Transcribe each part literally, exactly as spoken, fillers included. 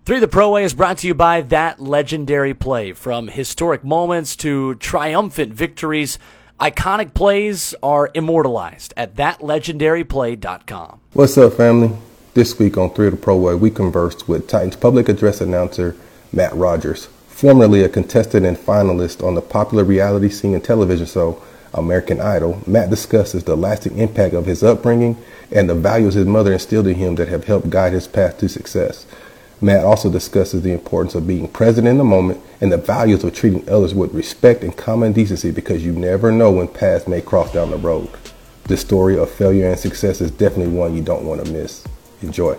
Three the Pro Way is brought to you by That Legendary Play. From historic moments to triumphant victories, iconic plays are immortalized at that legendary play dot com. What's up, family? This week on Three the Pro Way, we conversed with Titans public address announcer Matt Rogers, formerly a contestant and finalist on the popular reality singing television show American Idol. Matt discusses the lasting impact of his upbringing and the values his mother instilled in him that have helped guide his path to success. Matt also discusses the importance of being present in the moment and the values of treating others with respect and common decency, because you never know when paths may cross down the road. This story of failure and success is definitely one you don't want to miss. Enjoy.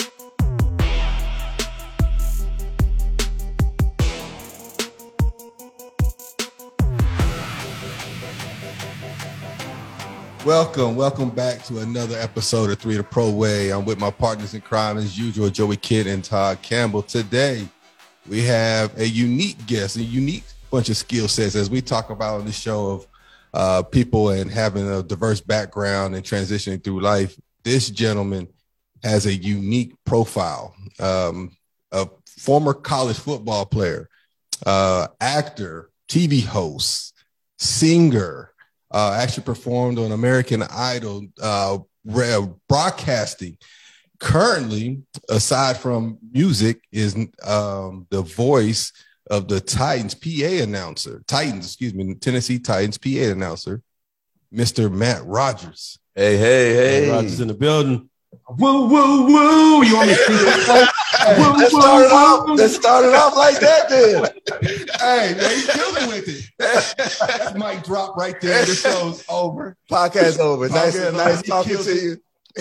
Welcome, welcome back to another episode of Three the Pro Way. I'm with my partners in crime as usual, Joey Kidd and Todd Campbell. Today, we have a unique guest, a unique bunch of skill sets as we talk about on the show of uh, people and having a diverse background and transitioning through life. This gentleman has a unique profile, um, a former college football player, uh, actor, T V host, singer, Uh, actually performed on American Idol, uh, broadcasting. Currently, aside from music, is um, the voice of the Titans P A announcer, Titans, excuse me, Tennessee Titans P A announcer, Mister Matt Rogers. Hey, hey, hey. Matt Rogers in the building. Woo, woo, woo. You want me to see it? Hey, woo, let's woo, start it woo. off. Let's start it off like that then. Hey, man, he's killing with it. That mic drop right there. The show's over. Podcast over. Nice, Podcast nice over. talking He to you.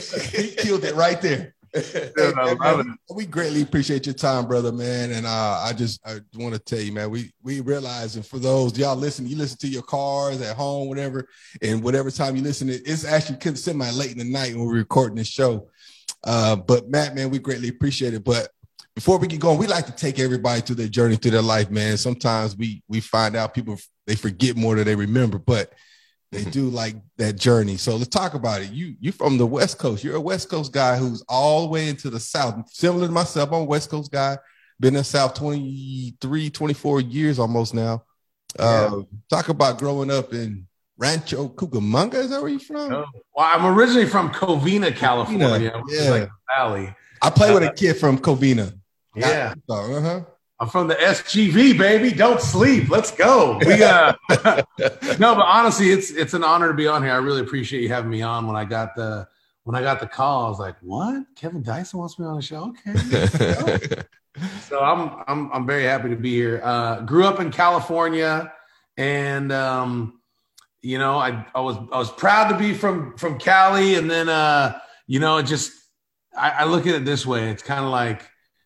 He killed it right there. Hey, man, man, we greatly appreciate your time, brother, man. And uh, I just I want to tell you, man, we we realize, and for those y'all listen, you listen to your cars at home, whatever, and whatever time you listen, it's actually semi late in the night when we're recording this show. Uh, but Matt, man, we greatly appreciate it. But before we get going, we like to take everybody through their journey through their life, man. Sometimes we we find out people, they forget more than they remember, but they do like that journey. So let's talk about it. You you from the West Coast. You're a West Coast guy who's all the way into the South. Similar to myself, I'm a West Coast guy. Been in the South twenty-three, twenty-four years almost now. Uh, yeah. Talk about growing up in Rancho Cucamonga. Is that where you're from? Oh, well, I'm originally from Covina, California, Covina, which yeah. is like the valley. I play uh, with a kid from Covina. Yeah. Uh-huh. I'm from the S G V, baby. Don't sleep. Let's go. We uh no, but honestly, it's it's an honor to be on here. I really appreciate you having me on. When I got the when I got the call, I was like, "What? Kevin Dyson wants me on the show?" Okay. So I'm I'm I'm very happy to be here. Uh, grew up in California, and um, you know, I I was I was proud to be from from Cali, and then uh, you know, it just I, I look at it this way. It's kind of like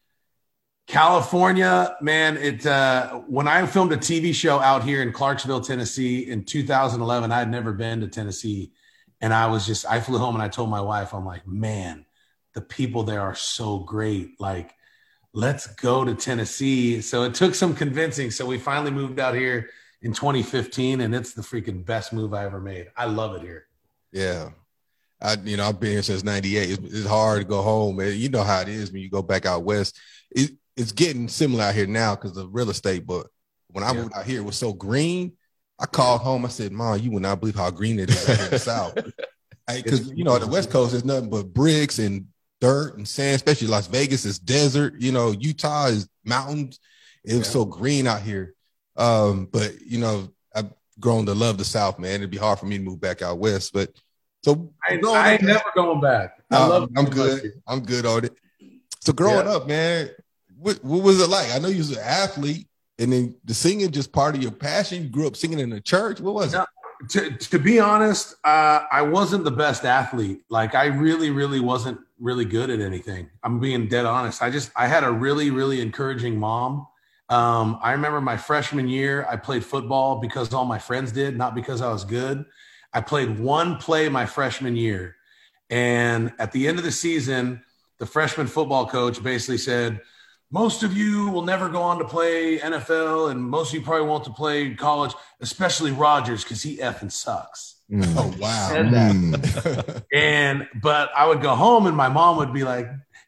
California, man. It uh, when I filmed a T V show out here in Clarksville, Tennessee in two thousand eleven, I had never been to Tennessee, and I was just I flew home and I told my wife, I'm like, man, the people there are so great. Like, let's go to Tennessee. So it took some convincing. So we finally moved out here in twenty fifteen, and it's the freaking best move I ever made. I love it here. Yeah. I, you know, I've been here since ninety-eight. It's, it's hard to go home, man. You know how it is when you go back out west. It, it's getting similar out here now because of real estate. But when I yeah. moved out here, it was so green. I called home. I said, Mom, you would not believe how green it is out here in the South. Because, you know, the West Coast is nothing but bricks and dirt and sand, especially Las Vegas is desert. You know, Utah is mountains. It was yeah. so green out here. Um, but, you know, I've grown to love the South, man. It'd be hard for me to move back out west. But so I, I ain't never going back. I um, love I'm good. I'm good on it. So growing yeah. up, man, what, what was it like? I know you was an athlete, and then the singing just part of your passion. You grew up singing in the church. What was no, it? To, to be honest, uh, I wasn't the best athlete. Like, I really, really wasn't really good at anything. I'm being dead honest. I just, I had a really, really encouraging mom. Um, I remember my freshman year, I played football because all my friends did, not because I was good. I played one play my freshman year. And at the end of the season, the freshman football coach basically said, most of you will never go on to play N F L, and most of you probably won't to play college, especially Rodgers, because he effing sucks. Mm. Oh, wow. Mm. And, but I would go home and my mom would be like,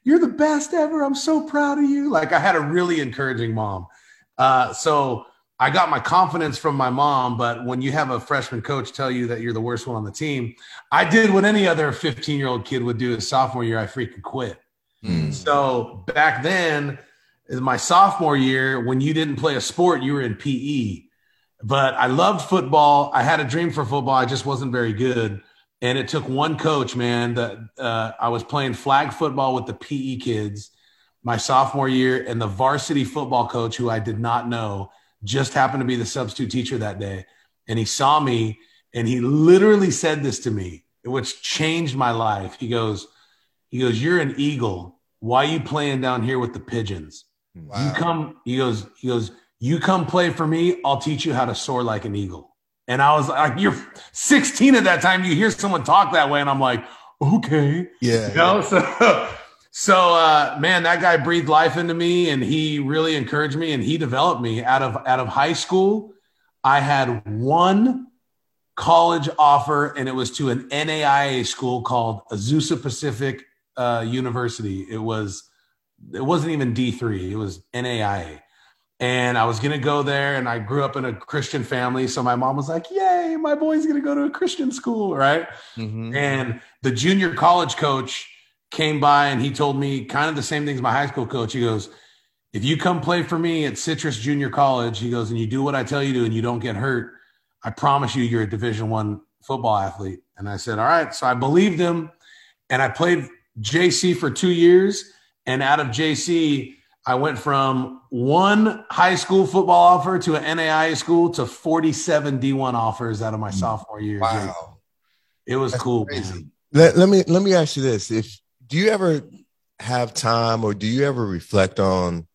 you're the best ever. I'm so proud of you. Like I had a really encouraging mom. Uh, so I got my confidence from my mom, but when you have a freshman coach tell you that you're the worst one on the team, I did what any other fifteen-year-old kid would do his sophomore year. I freaking quit. Mm. So back then, in my sophomore year, when you didn't play a sport, you were in P E. But I loved football. I had a dream for football. I just wasn't very good. And it took one coach, man, that uh, I was playing flag football with the P E kids my sophomore year, and the varsity football coach, who I did not know, just happened to be the substitute teacher that day. And he saw me and he literally said this to me, which changed my life. He goes, he goes, you're an eagle. Why are you playing down here with the pigeons? Wow. You come, he goes, he goes, you come play for me. I'll teach you how to soar like an eagle. And I was like, you're sixteen at that time. You hear someone talk that way. And I'm like, okay. Yeah. You know, so So, uh, man, that guy breathed life into me, and he really encouraged me, and he developed me. Out of out of high school, I had one college offer, and it was to an N A I A school called Azusa Pacific uh, University. It was it wasn't even D three; it was N A I A. And I was going to go there, and I grew up in a Christian family, so my mom was like, "Yay, my boy's going to go to a Christian school, right?" Mm-hmm. And the junior college coach came by and he told me kind of the same thing as my high school coach. He goes, if you come play for me at Citrus Junior College, he goes, and you do what I tell you to and you don't get hurt, I promise you you're a Division One football athlete. And I said, all right. So I believed him, and I played J C for two years. And out of J C, I went from one high school football offer to an N A I A school to forty-seven D one offers out of my sophomore year. Wow. It was That's cool. Crazy. Man. Let, let me let me ask you this. If do you ever have time, or do you ever reflect on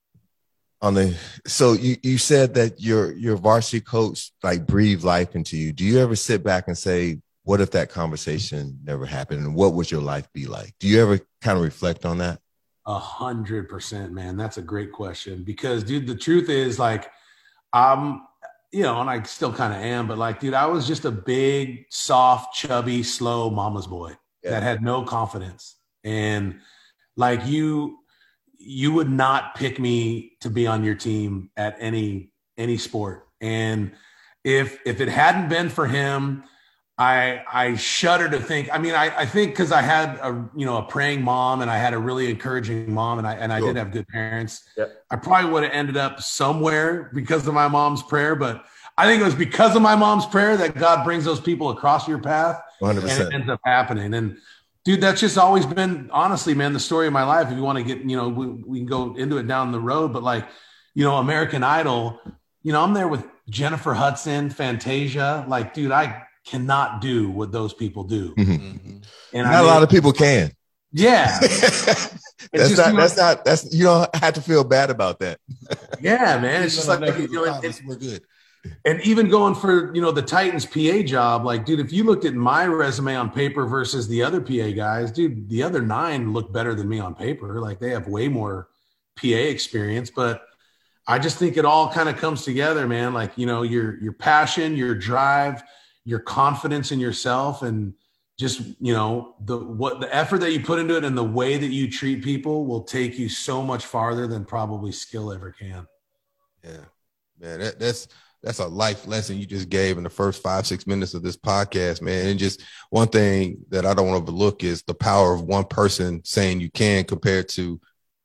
on the so you, you said that your your varsity coach like breathed life into you. Do you ever sit back and say, what if that conversation never happened, and what would your life be like? Do you ever kind of reflect on that? A hundred percent, man. That's a great question, because dude, the truth is, like, I'm, you know, and I still kind of am, but like, dude, I was just a big, soft, chubby, slow mama's boy yeah. that had no confidence. And like you, you would not pick me to be on your team at any, any sport. And if, if it hadn't been for him, I, I shudder to think, I mean, I, I think cause I had a, you know, a praying mom, and I had a really encouraging mom, and I, and I sure. did have good parents. Yep. I probably would have ended up somewhere because of my mom's prayer, but I think it was because of my mom's prayer that God brings those people across your path one hundred percent. And it ends up happening. And dude, that's just always been, honestly, man, the story of my life. If you want to get, you know, we, we can go into it down the road, but like, you know, American Idol, you know, I'm there with Jennifer Hudson, Fantasia. Like, dude, I cannot do what those people do. Mm-hmm. And not I mean, a lot of people can. Yeah. that's not, that's not, that's, you don't have to feel bad about that. Yeah, man. It's just like, you know, it, it, we're good. And even going for, you know, the Titans P A job, like, dude, if you looked at my resume on paper versus the other P A guys, dude, the other nine look better than me on paper. Like, they have way more P A experience, but I just think it all kind of comes together, man. Like, you know, your, your passion, your drive, your confidence in yourself, and just, you know, the, what the effort that you put into it and the way that you treat people will take you so much farther than probably skill ever can. Yeah, man, that, that's, That's a life lesson you just gave in the first five, six minutes of this podcast, man. And just one thing that I don't want to overlook is the power of one person saying you can compared to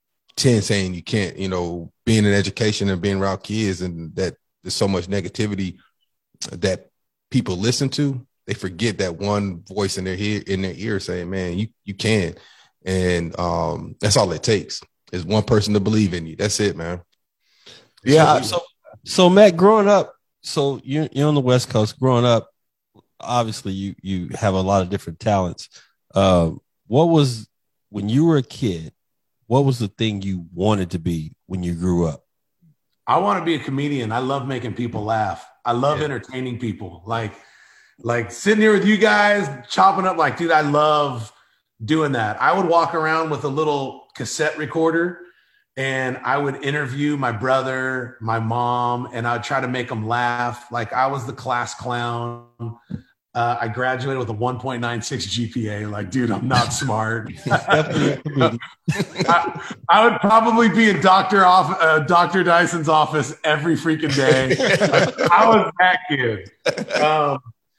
ten saying you can't. You know, being in education and being around kids, and that there's so much negativity that people listen to, they forget that one voice in their ear, in their ear saying, man, you, you can. And um, that's all it takes is one person to believe in you. That's it, man. Yeah. So, so Matt, growing up, so you're, you're on the West Coast. Growing up, obviously, you you have a lot of different talents. Uh, what was, when you were a kid, what was the thing you wanted to be when you grew up? I want to be a comedian. I love making people laugh. I love yeah. entertaining people. Like, like sitting here with you guys, chopping up. Like, dude, I love doing that. I would walk around with a little cassette recorder, and I would interview my brother, my mom, and I'd try to make them laugh. Like, I was the class clown. Uh, I graduated with a one point nine six G P A. Like, dude, I'm not smart. I, I would probably be in Doctor off uh, Doctor Dyson's office every freaking day. Like, I was that kid. Um,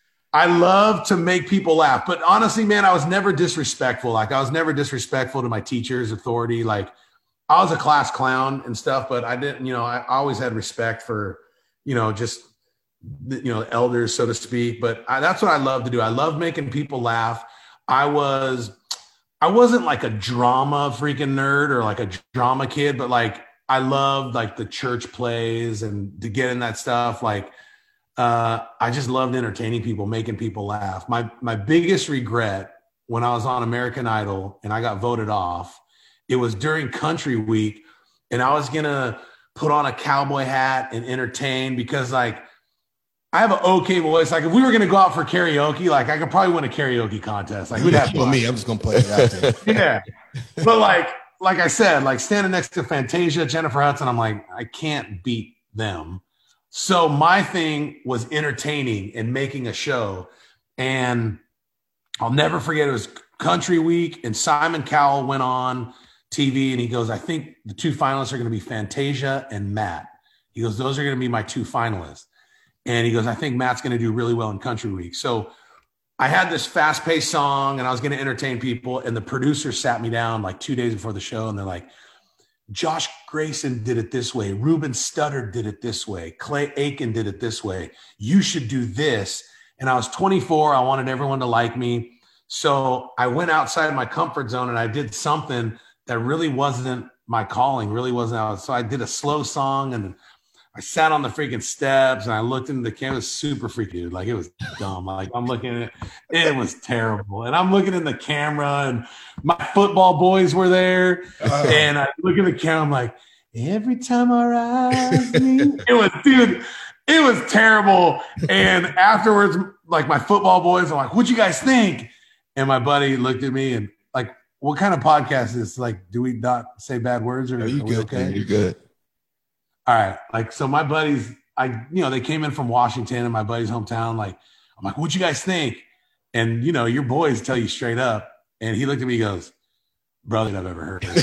I love to make people laugh, but honestly, man, I was never disrespectful. Like, I was never disrespectful to my teachers, authority. Like, I was a class clown and stuff, but I didn't. You know, I always had respect for, you know, just. you know, elders, so to speak. But I, that's what I love to do. I love making people laugh. I was, I wasn't like a drama freaking nerd or like a drama kid, but like, I loved like the church plays and to get in that stuff. Like, uh, I just loved entertaining people, making people laugh. My, my biggest regret when I was on American Idol and I got voted off, it was during Country Week, and I was going to put on a cowboy hat and entertain because like, I have an okay voice. Like if we were going to go out for karaoke, like I could probably win a karaoke contest. Like we'd have for me, I'm just going to play it out there. Yeah. But like, like I said, like standing next to Fantasia, Jennifer Hudson, I'm like, I can't beat them. So my thing was entertaining and making a show. And I'll never forget, it was Country Week and Simon Cowell went on T V and he goes, I think the two finalists are going to be Fantasia and Matt. He goes, those are going to be my two finalists. And he goes, I think Matt's going to do really well in Country Week. So I had this fast paced song and I was going to entertain people. And the producer sat me down like two days before the show. And they're like, Josh Grayson did it this way. Ruben Studdard did it this way. Clay Aiken did it this way. You should do this. And I was twenty-four. I wanted everyone to like me. So I went outside my comfort zone and I did something that really wasn't my calling, really wasn't out. So I did a slow song and I sat on the freaking steps and I looked into the camera. It was super freaky, dude. Like it was dumb. Like I'm looking at it, it was terrible. And I'm looking in the camera and my football boys were there. Uh, and I look at the camera, I'm like, every time our eyes meet. It was, dude, it was terrible. And afterwards, like my football boys, I'm like, what'd you guys think? And my buddy looked at me and like, what kind of podcast is this? Like, do we not say bad words or are you are we good? okay? You're good. All right. Like, so my buddies, I, you know, they came in from Washington and my buddy's hometown. Like, I'm like, what'd you guys think? And, you know, your boys tell you straight up. And he looked at me, he goes, brother, I've ever heard of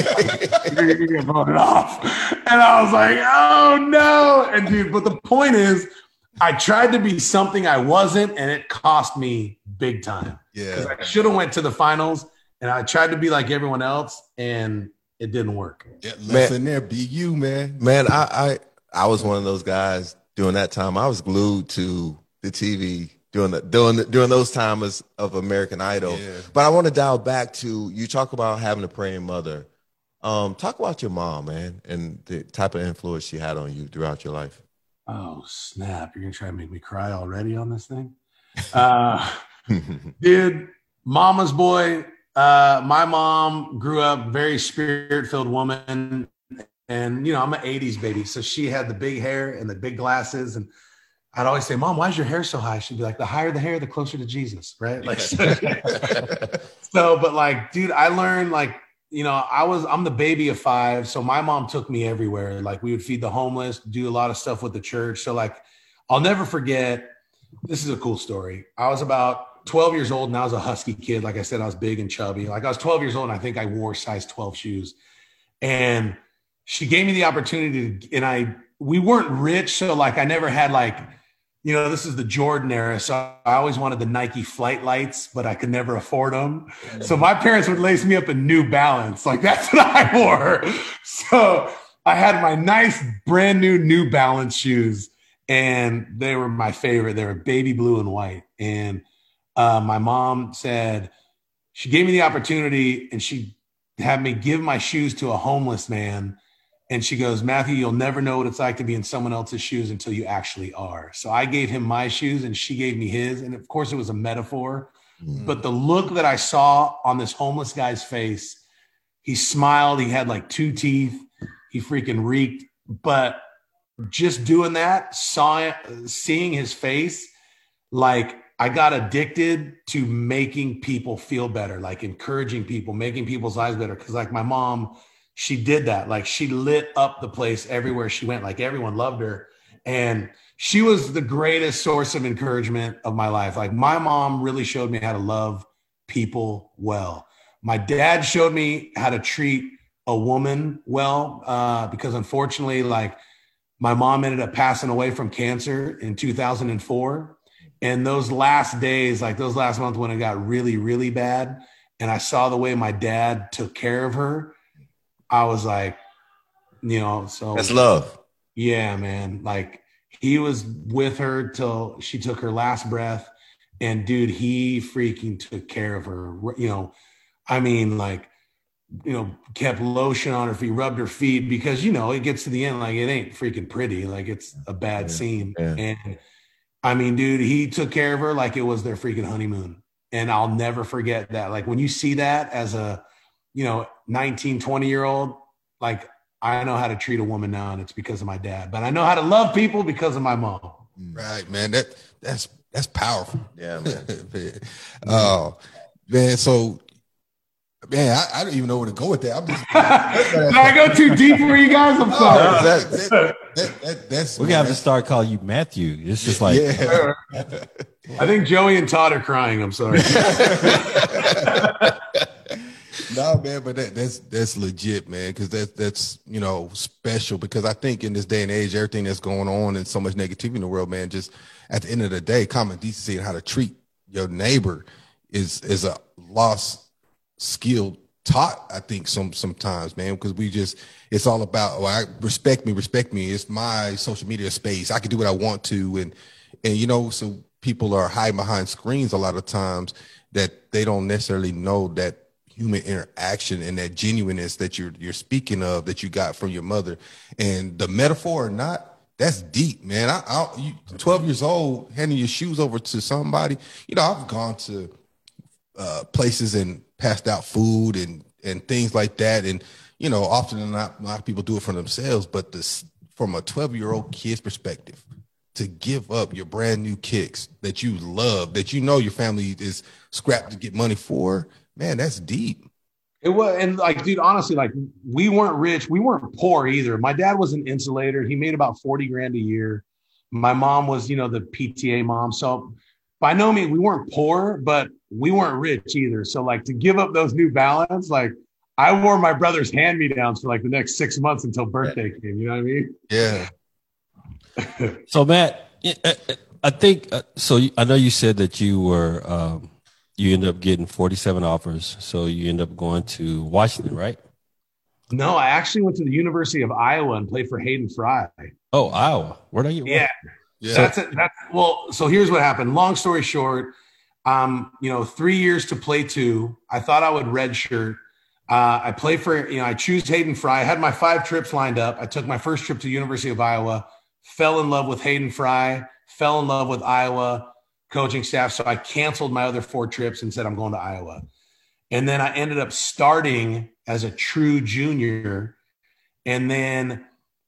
it. You're going to get voted off. And I was like, oh no. And dude, but the point is, I tried to be something I wasn't, and it cost me big time. Yeah. Because I should have went to the finals and I tried to be like everyone else, and it didn't work. Yeah, listen there, be you, man. Man, I, I I was one of those guys during that time. I was glued to the T V during the during the, during those times of American Idol. Yeah. But I want to dial back to, you talk about having a praying mother. Um, talk about your mom, man, and the type of influence she had on you throughout your life. Oh snap! You're gonna try to make me cry already on this thing, uh, dude. Mama's boy. Uh, my mom grew up very spirit-filled woman, and you know I'm an eighties baby, so she had the big hair and the big glasses, and I'd always say, "Mom, why is your hair so high?" She'd be like, "The higher the hair, the closer to Jesus, right?" Like, so, so, but like, dude, I learned like, you know, I was I'm the baby of five, so my mom took me everywhere. Like, we would feed the homeless, do a lot of stuff with the church. So like, I'll never forget. This is a cool story. I was about twelve years old and I was a husky kid. Like I said, I was big and chubby. Like I was twelve years old and I think I wore size twelve shoes. And she gave me the opportunity to, and I, we weren't rich. So like, I never had like, you know, this is the Jordan era. So I always wanted the Nike Flight Lights, but I could never afford them. So my parents would lace me up in New Balance. Like that's what I wore. So I had my nice brand new New Balance shoes and they were my favorite. They were baby blue and white. And Uh, my mom said, she gave me the opportunity and she had me give my shoes to a homeless man. And she goes, Matthew, you'll never know what it's like to be in someone else's shoes until you actually are. So I gave him my shoes and she gave me his. And of course it was a metaphor, mm-hmm. but the look that I saw on this homeless guy's face, he smiled, he had like two teeth, he freaking reeked. But just doing that, saw it, seeing his face, like, I got addicted to making people feel better, like encouraging people, making people's lives better. Cause like my mom, she did that. Like she lit up the place everywhere she went. Like everyone loved her. And she was the greatest source of encouragement of my life. Like my mom really showed me how to love people well. My dad showed me how to treat a woman well, uh, because unfortunately, like my mom ended up passing away from cancer in two thousand four. And those last days, like those last months when it got really, really bad, and I saw the way my dad took care of her, I was like, you know, so that's love. Yeah, man. Like he was with her till she took her last breath. And dude, he freaking took care of her. You know, I mean, like, you know, kept lotion on her feet, rubbed her feet, because, you know, it gets to the end, like it ain't freaking pretty. Like it's a bad yeah, scene. Yeah. And I mean, dude, he took care of her like it was their freaking honeymoon. And I'll never forget that. Like when you see that as a, you know, nineteen, twenty year old, like I know how to treat a woman now, and it's because of my dad, but I know how to love people because of my mom. Right, man. That that's, that's powerful. Yeah, man. man. Oh, man. So, man, I, I don't even know where to go with that. I'm just. Did I go too deep for you guys? I'm sorry. No, that, that, that, that, that's we're gonna have to start calling you Matthew. It's just like, yeah. I think Joey and Todd are crying. I'm sorry. No, man, but that, that's that's legit, man, because that that's you know special. Because I think in this day and age, everything that's going on and so much negativity in the world, man, just at the end of the day, common decency and how to treat your neighbor is is a lost skill taught. I think some sometimes, man, because we just it's all about, well, I respect me, respect me. It's my social media space. I can do what I want to, and and you know, so people are hiding behind screens a lot of times that they don't necessarily know that human interaction and that genuineness that you're you're speaking of that you got from your mother, and the metaphor or not, that's deep, man. I, I you, twelve years old, handing your shoes over to somebody. You know, I've gone to uh, places and passed out food and and things like that, and you know, often than not, a lot of people do it for themselves. But this, from a twelve year old kid's perspective, to give up your brand new kicks that you love, that you know your family is scrapped to get money for. Man, that's deep. It was, and like, dude, honestly, like we weren't rich. We weren't poor either. My dad was an insulator. He made about forty grand a year. My mom was, you know, the P T A mom. So by no means, we weren't poor, but we weren't rich either. So like to give up those New Balance, like I wore my brother's hand-me-downs for like the next six months until birthday came. You know what I mean? Yeah. So Matt, I think, so I know you said that you were, um, you ended up getting forty-seven offers. So you end up going to Washington, right? No, I actually went to the University of Iowa and played for Hayden Fry. Oh, Iowa. Where are you? Yeah. Yeah. So that's it. That's, well, so here's what happened. Long story short, um, you know, three years to play two. I thought I would redshirt. Uh, I play for, you know, I choose Hayden Fry. I had my five trips lined up. I took my first trip to the University of Iowa, fell in love with Hayden Fry, fell in love with Iowa coaching staff. So I canceled my other four trips and said, I'm going to Iowa. And then I ended up starting as a true junior. And then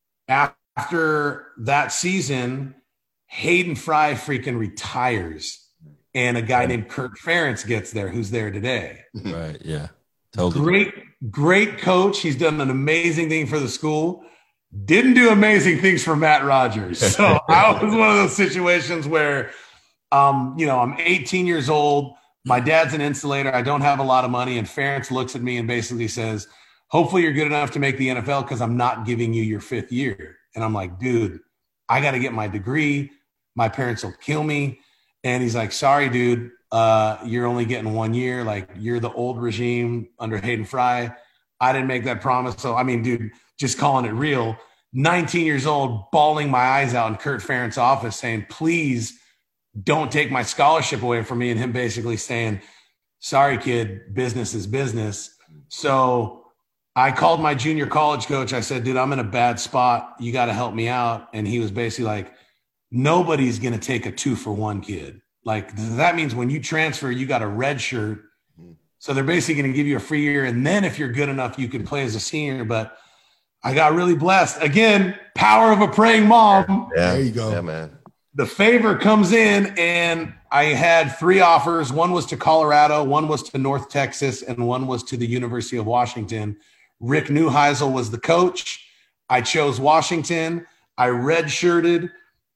after that season, Hayden Fry freaking retires. And a guy named Kirk Ferentz gets there, who's there today. Right. Yeah. Totally. Great, great coach. He's done an amazing thing for the school. Didn't do amazing things for Matt Rogers. So I was one of those situations where, um, you know, I'm eighteen years old. My dad's an insulator. I don't have a lot of money. And Ferentz looks at me and basically says, hopefully you're good enough to make the N F L because I'm not giving you your fifth year. And I'm like, dude, I got to get my degree. My parents will kill me. And he's like, sorry, dude, uh, you're only getting one year. Like, you're the old regime under Hayden Fry. I didn't make that promise. So, I mean, dude, just calling it real, nineteen years old, bawling my eyes out in Kurt Ferentz's office saying, please don't take my scholarship away from me. And him basically saying, sorry, kid, business is business. So I called my junior college coach. I said, dude, I'm in a bad spot. You got to help me out. And he was basically like, nobody's going to take a two for one kid. Like, that means when you transfer, you got a red shirt. So they're basically going to give you a free year. And then if you're good enough, you can play as a senior. But I got really blessed. Again, power of a praying mom. Yeah. There you go. Yeah, man. The favor comes in, and I had three offers. One was to Colorado, one was to North Texas, and one was to the University of Washington. Rick Neuheisel was the coach. I chose Washington. I redshirted.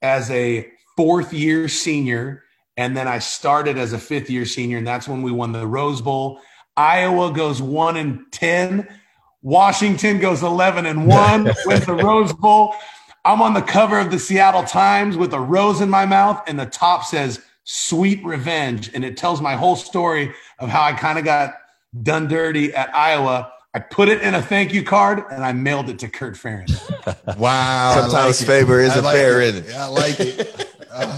as a fourth year senior. And then I started as a fifth year senior. And that's when we won the Rose Bowl. Iowa goes one and ten. Washington goes eleven and one, wins the Rose Bowl. I'm on the cover of the Seattle Times with a rose in my mouth, and the top says "Sweet Revenge," and it tells my whole story of how I kind of got done dirty at Iowa. I put it in a thank you card, and I mailed it to Kirk Ferentz. Wow! Sometimes like favor is I a like fair, it. isn't it? I like it.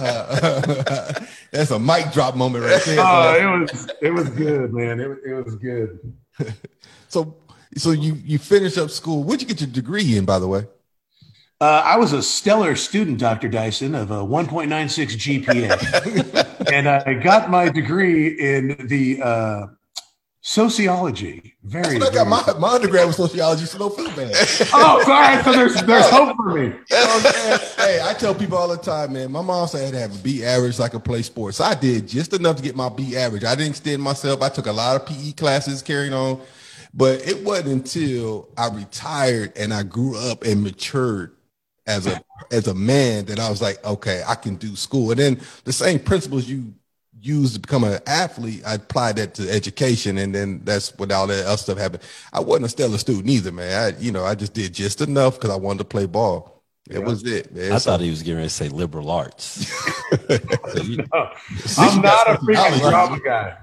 Uh, that's a mic drop moment right there. Oh, it was it was good, man. It it was good. so so you you finished up school. What'd you get your degree in, by the way? Uh, I was a stellar student, Doctor Dyson, of a one point nine six G P A. And I got my degree in the uh, sociology. Very, I got my, my undergrad was sociology, so don't feel bad. Oh, sorry. So there's there's hope for me. You know what I'm saying? Hey, I tell people all the time, man, my mom said I had to have a B average so I could play sports. So I did just enough to get my B average. I didn't extend myself. I took a lot of P E classes carrying on. But it wasn't until I retired and I grew up and matured as a as a man that I was like, okay, I can do school. And then the same principles you use to become an athlete, I applied that to education, and then that's what all that other stuff happened. I wasn't a stellar student either, man. I, you know, I just did just enough because I wanted to play ball. That yeah. was it, man. I so, thought he was getting ready to say liberal arts. no, I'm not a freaking drama guy.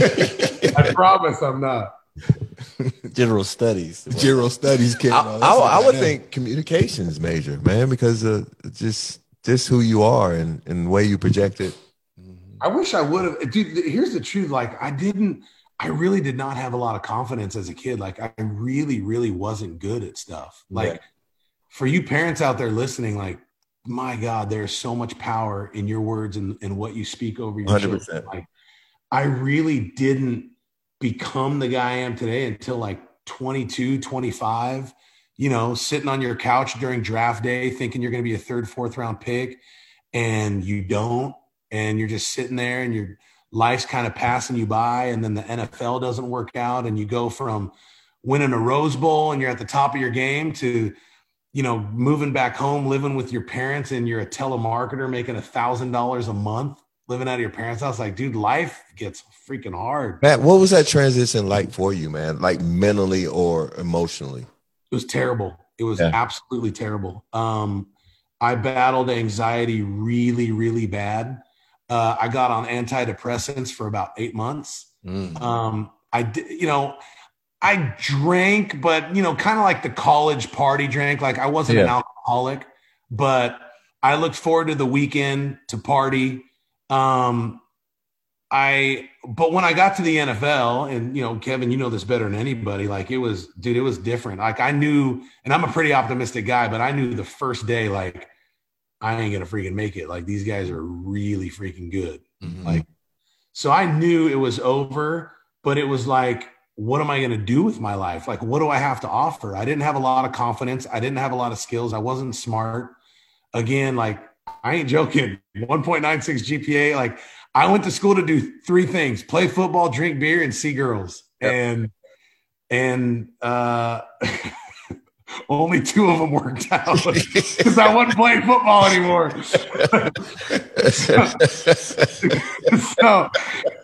I promise I'm not. General studies. General studies. Kid, I, I, I would think communications major, man, because of just just who you are and, and the way you project it. I wish I would have. Dude, here's the truth. Like, I didn't, I really did not have a lot of confidence as a kid. Like, I really, really wasn't good at stuff. Like, yeah. For you parents out there listening, like, my God, there's so much power in your words and, and what you speak over your one hundred percent. Children. Like, I really didn't become the guy I am today until like twenty-two, twenty-five, you know, sitting on your couch during draft day, thinking you're going to be a third, fourth round pick, and you don't. And you're just sitting there and your life's kind of passing you by. And then the N F L doesn't work out. And you go from winning a Rose Bowl and you're at the top of your game to, you know, moving back home, living with your parents, and you're a telemarketer making a thousand dollars a month, living out of your parents' house. Like, dude, life gets freaking hard. Matt, what was that transition like for you, man? Like mentally or emotionally? It was terrible. It was yeah. absolutely terrible. Um, I battled anxiety really, really bad. Uh, I got on antidepressants for about eight months. Mm. Um, I did, you know, I drank, but, you know, kind of like the college party drink. Like, I wasn't yeah. an alcoholic, but I looked forward to the weekend to party. Um, I, but when I got to the N F L, and, you know, Kevin, you know this better than anybody, like, it was, dude, it was different. Like, I knew, and I'm a pretty optimistic guy, but I knew the first day, like, I ain't going to freaking make it. Like, these guys are really freaking good. Mm-hmm. Like, so I knew it was over, but it was like, what am I going to do with my life? Like, what do I have to offer? I didn't have a lot of confidence. I didn't have a lot of skills. I wasn't smart. Again, like, I ain't joking. one point nine six G P A. Like, I went to school to do three things: play football, drink beer, and see girls. Yep. And, and, uh, only two of them worked out because I wasn't playing football anymore. so, so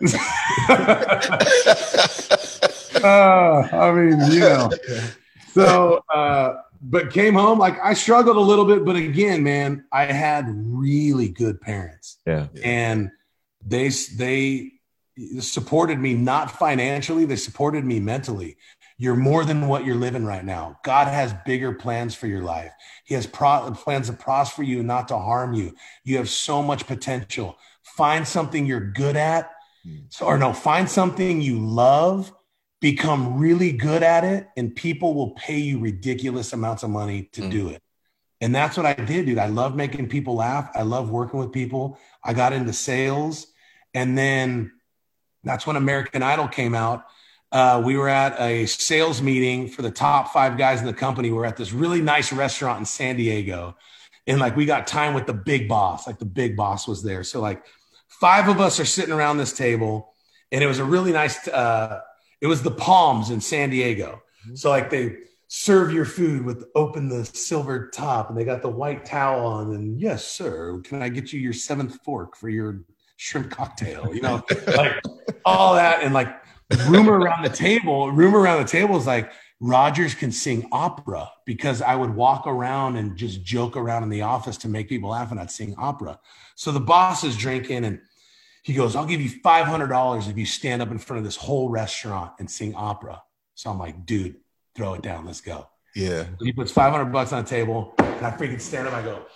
uh, I mean, you know, so, uh, but came home, like, I struggled a little bit, but again, man, I had really good parents. Yeah. And they, they supported me, not financially, they supported me mentally. You're more than what you're living right now. God has bigger plans for your life. He has pro- plans to prosper you, not to harm you. You have so much potential. Find something you're good at, so, or no, find something you love, become really good at it, and people will pay you ridiculous amounts of money to mm. do it. And that's what I did, dude. I love making people laugh. I love working with people. I got into sales. And then that's when American Idol came out. Uh, we were at a sales meeting for the top five guys in the company. We're at this really nice restaurant in San Diego. And like, we got time with the big boss, like the big boss was there. So like five of us are sitting around this table, and it was a really nice, uh, it was the Palms in San Diego. So like they, serve your food with open the silver top, and they got the white towel on, and yes, sir, can I get you your seventh fork for your shrimp cocktail? You know, like all that. And like rumor around the table, rumor around the table is like Rodgers can sing opera, because I would walk around and just joke around in the office to make people laugh, and I'd sing opera. So the boss is drinking, and he goes, I'll give you five hundred dollars if you stand up in front of this whole restaurant and sing opera. So I'm like, dude, throw it down. Let's go. Yeah. He puts five hundred bucks on the table, and I freaking stand up. I go,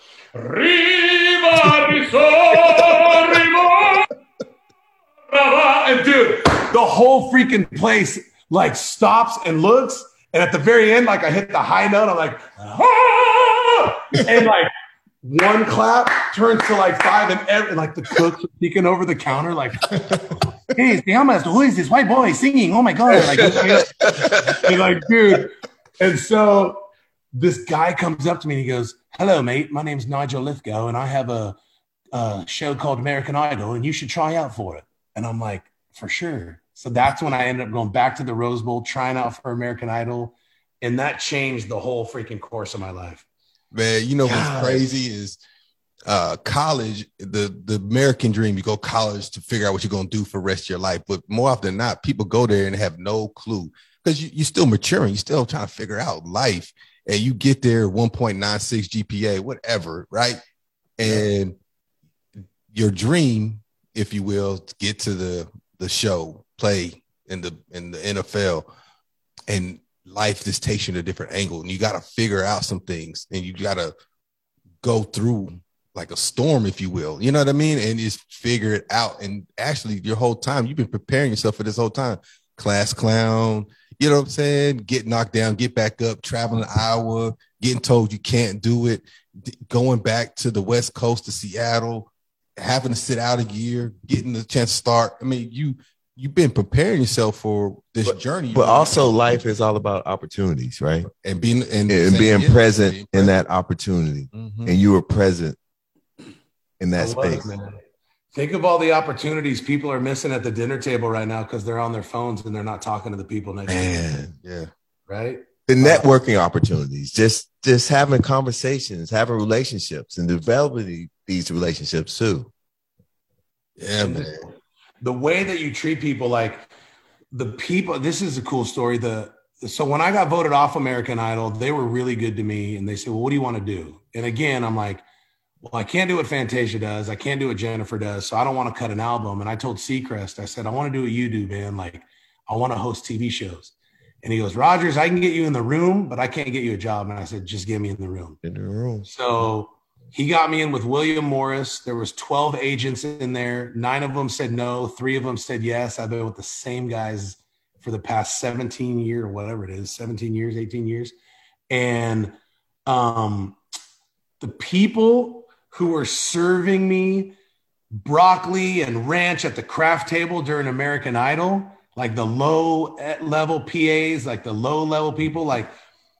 Riva, riso, riva, rava. And dude, the whole freaking place like stops and looks. And at the very end, like I hit the high note. I'm like, ah! And like one clap turns to like five, and, every, and like the cooks are peeking over the counter, like, hey, who is this white boy singing? Oh my God. Like, and like, dude. And so this guy comes up to me and he goes, hello, mate. My name's Nigel Lithgow, and I have a, a show called American Idol, and you should try out for it. And I'm like, for sure. So that's when I ended up going back to the Rose Bowl, trying out for American Idol. And that changed the whole freaking course of my life. Man, you know what's crazy is uh, college, the, the American dream, you go to college to figure out what you're going to do for the rest of your life. But more often than not, people go there and have no clue, because you, you're still maturing. You're still trying to figure out life. And you get there one point nine six G P A, whatever, right? And your dream, if you will, to get to the, the show, play in the in the N F L, and life just takes you to a different angle, and you got to figure out some things, and you got to go through like a storm, if you will, you know what I mean? And just figure it out. And actually your whole time, you've been preparing yourself for this whole time. Class clown, you know what I'm saying? Get knocked down, get back up, traveling to Iowa, getting told you can't do it, going back to the West Coast to Seattle, having to sit out a year, getting the chance to start. I mean, you, you've been preparing yourself for this but, journey. But also life is all about opportunities, right? And being and, and being yeah, present being in that opportunity. Mm-hmm. And you were present in that space. It, Think of all the opportunities people are missing at the dinner table right now because they're on their phones and they're not talking to the people next Man, to them. Yeah. Right? The networking uh, opportunities, just just having conversations, having relationships, and developing these relationships too. Yeah, man. The way that you treat people, like the people, this is a cool story. The so when I got voted off American Idol, they were really good to me. And they said, well, what do you want to do? And again, I'm like, well, I can't do what Fantasia does. I can't do what Jennifer does. So I don't want to cut an album. And I told Seacrest, I said, I want to do what you do, man. Like, I want to host T V shows. And he goes, Rodgers, I can get you in the room, but I can't get you a job. And I said, just get me in the room. In the room. So he got me in with William Morris. There was twelve agents in there. Nine of them said no. Three of them said yes. I've been with the same guys for the past seventeen years or whatever it is, seventeen years, eighteen years. And um, the people who were serving me broccoli and ranch at the craft table during American Idol, like the low level P As, like the low level people, like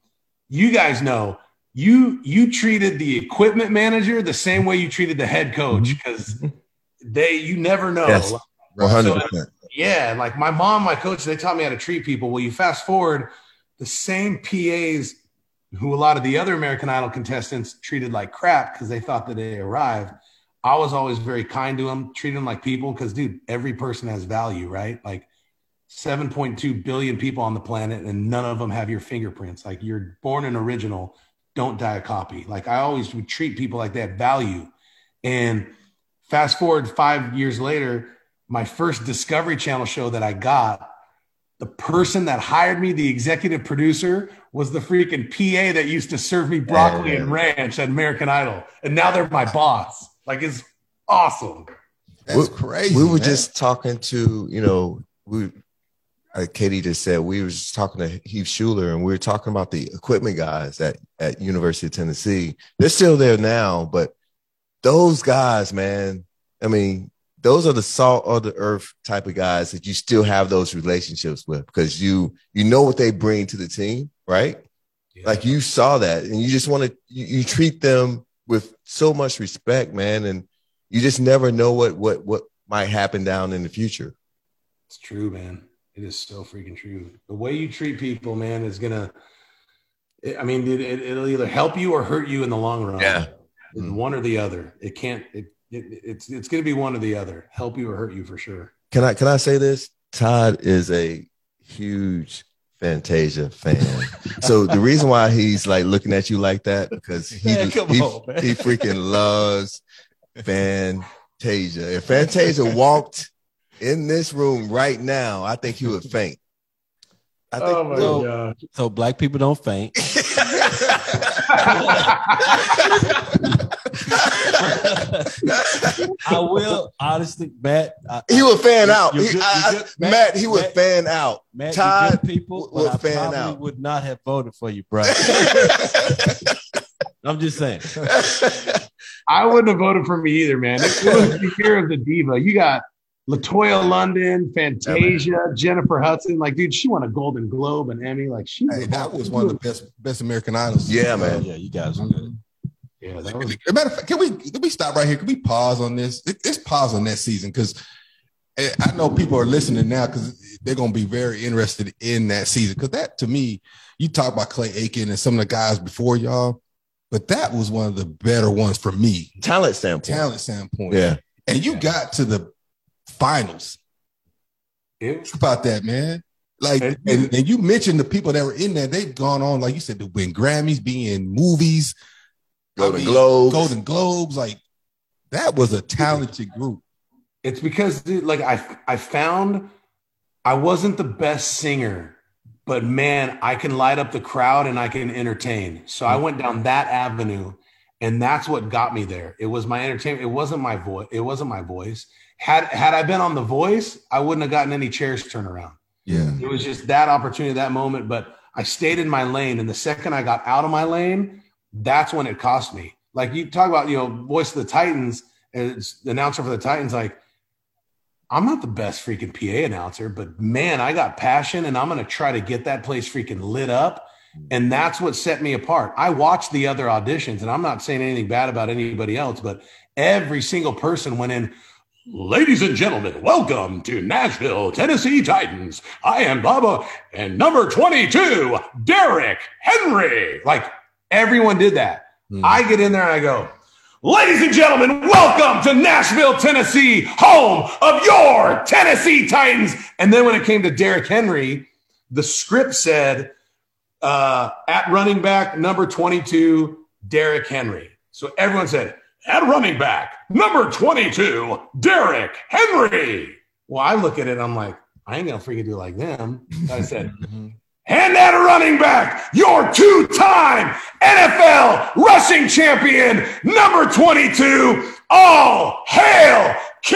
you guys know, you you treated the equipment manager the same way you treated the head coach, because they you never know. Yes, one hundred percent. So, yeah, like my mom, my coach, they taught me how to treat people. Well, you fast forward, the same P As who a lot of the other American Idol contestants treated like crap because they thought that they arrived. I was always very kind to them, treating them like people because, dude, every person has value, right? Like seven point two billion people on the planet and none of them have your fingerprints. Like you're born an original, don't die a copy. Like I always would treat people like that value. And fast forward five years later, my first Discovery Channel show that I got, the person that hired me, the executive producer, was the freaking P A that used to serve me broccoli and ranch at American Idol. And now they're my boss. Like, it's awesome. That's we, crazy. We were man. just talking to, you know, we, like Katie just said, we were just talking to Heath Schuler, and we were talking about the equipment guys at, at University of Tennessee. They're still there now, but those guys, man, I mean, those are the salt of the earth type of guys that you still have those relationships with because you you know what they bring to the team, right? Yeah. Like you saw that, and you just want to you, you treat them with so much respect, man, and you just never know what what what might happen down in the future. It's true, man. It is so freaking true. The way you treat people, man, is gonna I mean, it, it, it'll either help you or hurt you in the long run. Yeah. It's one or the other. It can't. It, it it's it's going to be one or the other. Help you or hurt you for sure. Can I can I say this? Todd is a huge Fantasia fan. So the reason why he's like looking at you like that because he Man, come he, on, man. he freaking loves Fantasia. If Fantasia walked in this room right now, I think he would faint. I think Oh my so, god! So black people don't faint. I will honestly, Matt. I, he would fan out. you're He- good- I- you're I- good. Matt, Matt- he would Matt- fan out. Matt, Todd you're good people, w- but would I fan probably out. would not have voted for you, bro. I'm just saying. I wouldn't have voted for me either, man. It was the year of the diva. You got LaToya London, Fantasia, Jennifer Hudson. Like, dude, she won a Golden Globe and Emmy. Like, she Hey, that was one of the best best American Idols. Yeah, Oh, man. yeah, you guys are good. Yeah, that was. As a matter of fact, can we can we stop right here? Can we pause on this? Let- Let's pause on that season because I know people are listening now because they're going to be very interested in that season. Because that, to me, you talk about Clay Aiken and some of the guys before y'all, but that was one of the better ones for me, Talent standpoint. talent standpoint. Yeah. And you got to the finals. It, Think about that, man. Like, And- and, and you mentioned the people that were in there. They've gone on, like you said, to win Grammys, be in movies, Golden I mean, Globes. Golden Globes. Like, that was a talented group. it's because, dude, like, I I found I wasn't the best singer, but man, I can light up the crowd and I can entertain. So I went down that avenue, and that's what got me there. It was my entertainment. It wasn't my voice. It wasn't my voice. Had had I been on The Voice, I wouldn't have gotten any chairs turned around. Yeah. It was just that opportunity, that moment. But I stayed in my lane, and the second I got out of my lane, that's when it cost me. Like, you talk about, you know, Voice of the Titans, as the announcer for the Titans, like, I'm not the best freaking P A announcer, but man, I got passion, and I'm going to try to get that place freaking lit up. And that's what set me apart. I watched the other auditions, and I'm not saying anything bad about anybody else, but every single person went in, ladies and gentlemen, welcome to Nashville, Tennessee Titans. I am Bubba, and number twenty-two, Derrick Henry. Like, everyone did that. I get in there and I go, ladies and gentlemen, welcome to Nashville, Tennessee, home of your Tennessee Titans. And then when it came to Derrick Henry, the script said, uh, at running back, number twenty-two, Derrick Henry. So everyone said, at running back, number twenty-two, Derrick Henry. Well, I look at it, I'm like, I ain't going to freaking do like them. I said, and at a running back, your two-time N F L rushing champion, number twenty-two, all hail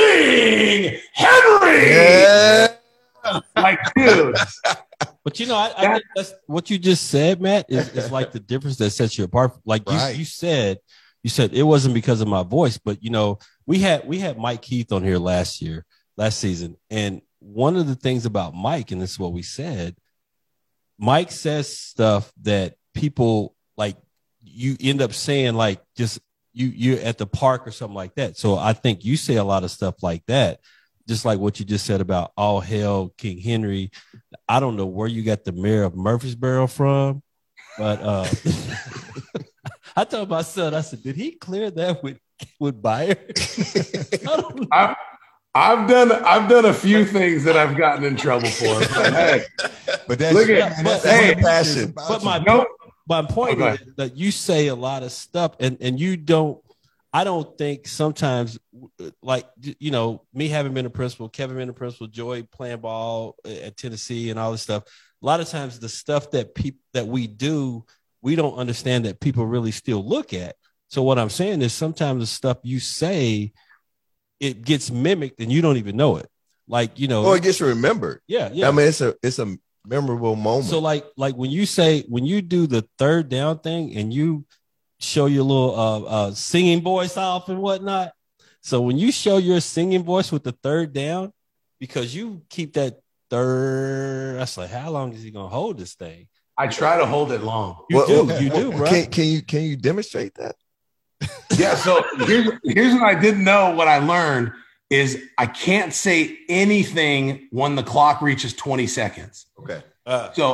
King Henry. Yeah. Like, dude. But you know, I, I think that's what you just said, Matt, is, is like the difference that sets you apart. Like you, Right. you said, you said it wasn't because of my voice, but you know, we had we had Mike Keith on here last year, last season, and one of the things about Mike, and this is what we said, Mike says stuff that people like you end up saying, like just you you're at the park or something like that. So I think you say a lot of stuff like that, just like what you just said about all hail King Henry. I don't know where you got the mayor of Murfreesboro from, but uh, I told my son, I said, did he clear that with with Bayer? I don't know. I, I've done I've done a few things that I've gotten in trouble for. But hey, But that's, Look at- man, but- that's hey, what it passion. is about But you. my Nope. my point Okay. is that you say a lot of stuff, and and you don't. I don't think sometimes, like you know, me having been a principal, Kevin being a principal, Joey playing ball at Tennessee, and all this stuff. A lot of times, the stuff that people that we do, we don't understand that people really still look at. So what I'm saying is, sometimes the stuff you say, it gets mimicked, and you don't even know it. Like you know, Or it gets remembered. yeah, yeah. I mean, it's a it's a memorable moment. So like like when you say when you do the third down thing and you show your little uh, uh singing voice off and whatnot. So when you show your singing voice with the third down, because you keep that third, that's like how long is he gonna hold this thing? I try to hold it long. You Well, do, well, you do, well, bro. Can, can you can you demonstrate that? Yeah, so here's here's what I didn't know. What I learned is I can't say anything when the clock reaches twenty seconds. Okay. Uh, So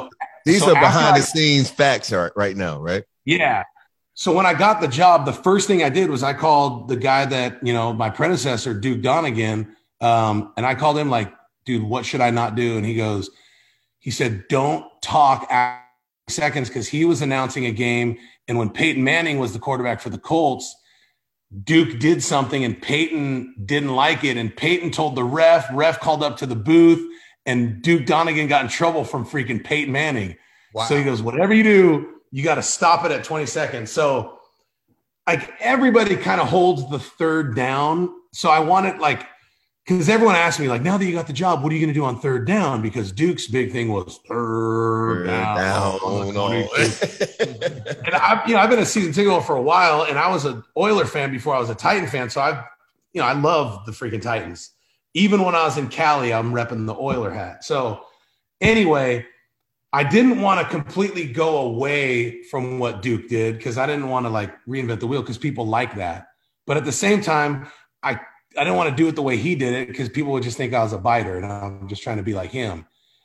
These So are behind after the I- scenes facts right, right now, right? Yeah. So when I got the job, the first thing I did was I called the guy that, you know, my predecessor, Duke Donegan, um, and I called him like, dude, what should I not do? And he goes, he said, don't talk after seconds, because he was announcing a game. And when Peyton Manning was the quarterback for the Colts, Duke did something and Peyton didn't like it. And Peyton told the ref, ref called up to the booth, and Duke Donegan got in trouble from freaking Peyton Manning. Wow. So he goes, whatever you do, you got to stop it at twenty seconds. So like everybody kind of holds the third down. So I wanted like, because everyone asked me like, now that you got the job, what are you going to do on third down? Because Duke's big thing was third, Third down. down. on the No. twenty-two. And I, you know, I've been a season ticket for a while, and I was an Oiler fan before I was a Titan fan. So I, you know, I love the freaking Titans. Even when I was in Cali, I'm repping the Oiler hat. So anyway, I didn't want to completely go away from what Duke did, because I didn't want to like reinvent the wheel, because people like that. But at the same time, I, I didn't want to do it the way he did it, because people would just think I was a biter, and I'm just trying to be like him.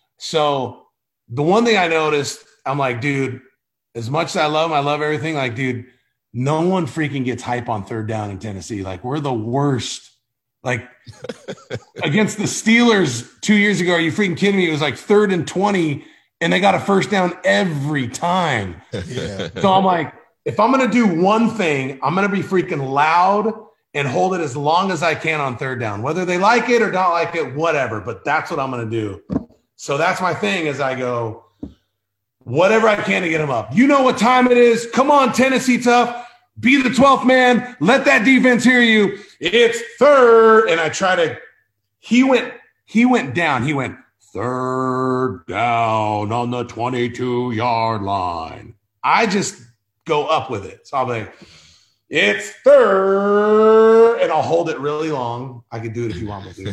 So the one thing I noticed, I'm like, dude, as much as I love him, I love everything. Like, dude, no one freaking gets hype on third down in Tennessee. Like, we're the worst. Like against the Steelers two years ago, are you freaking kidding me? It was like third and twenty, and they got a first down every time. Yeah. So I'm like, if I'm going to do one thing, I'm going to be freaking loud and hold it as long as I can on third down, whether they like it or don't like it, whatever. But that's what I'm going to do. So that's my thing, is I go, whatever I can to get them up. You know what time it is. Come on, Tennessee Tough. Be the twelfth man. Let that defense hear you. It's third. And I try to, he went, he went down. He went third down on the twenty-two yard line. I just go up with it. So I'll be like, it's third. And I'll hold it really long. I can do it if you want me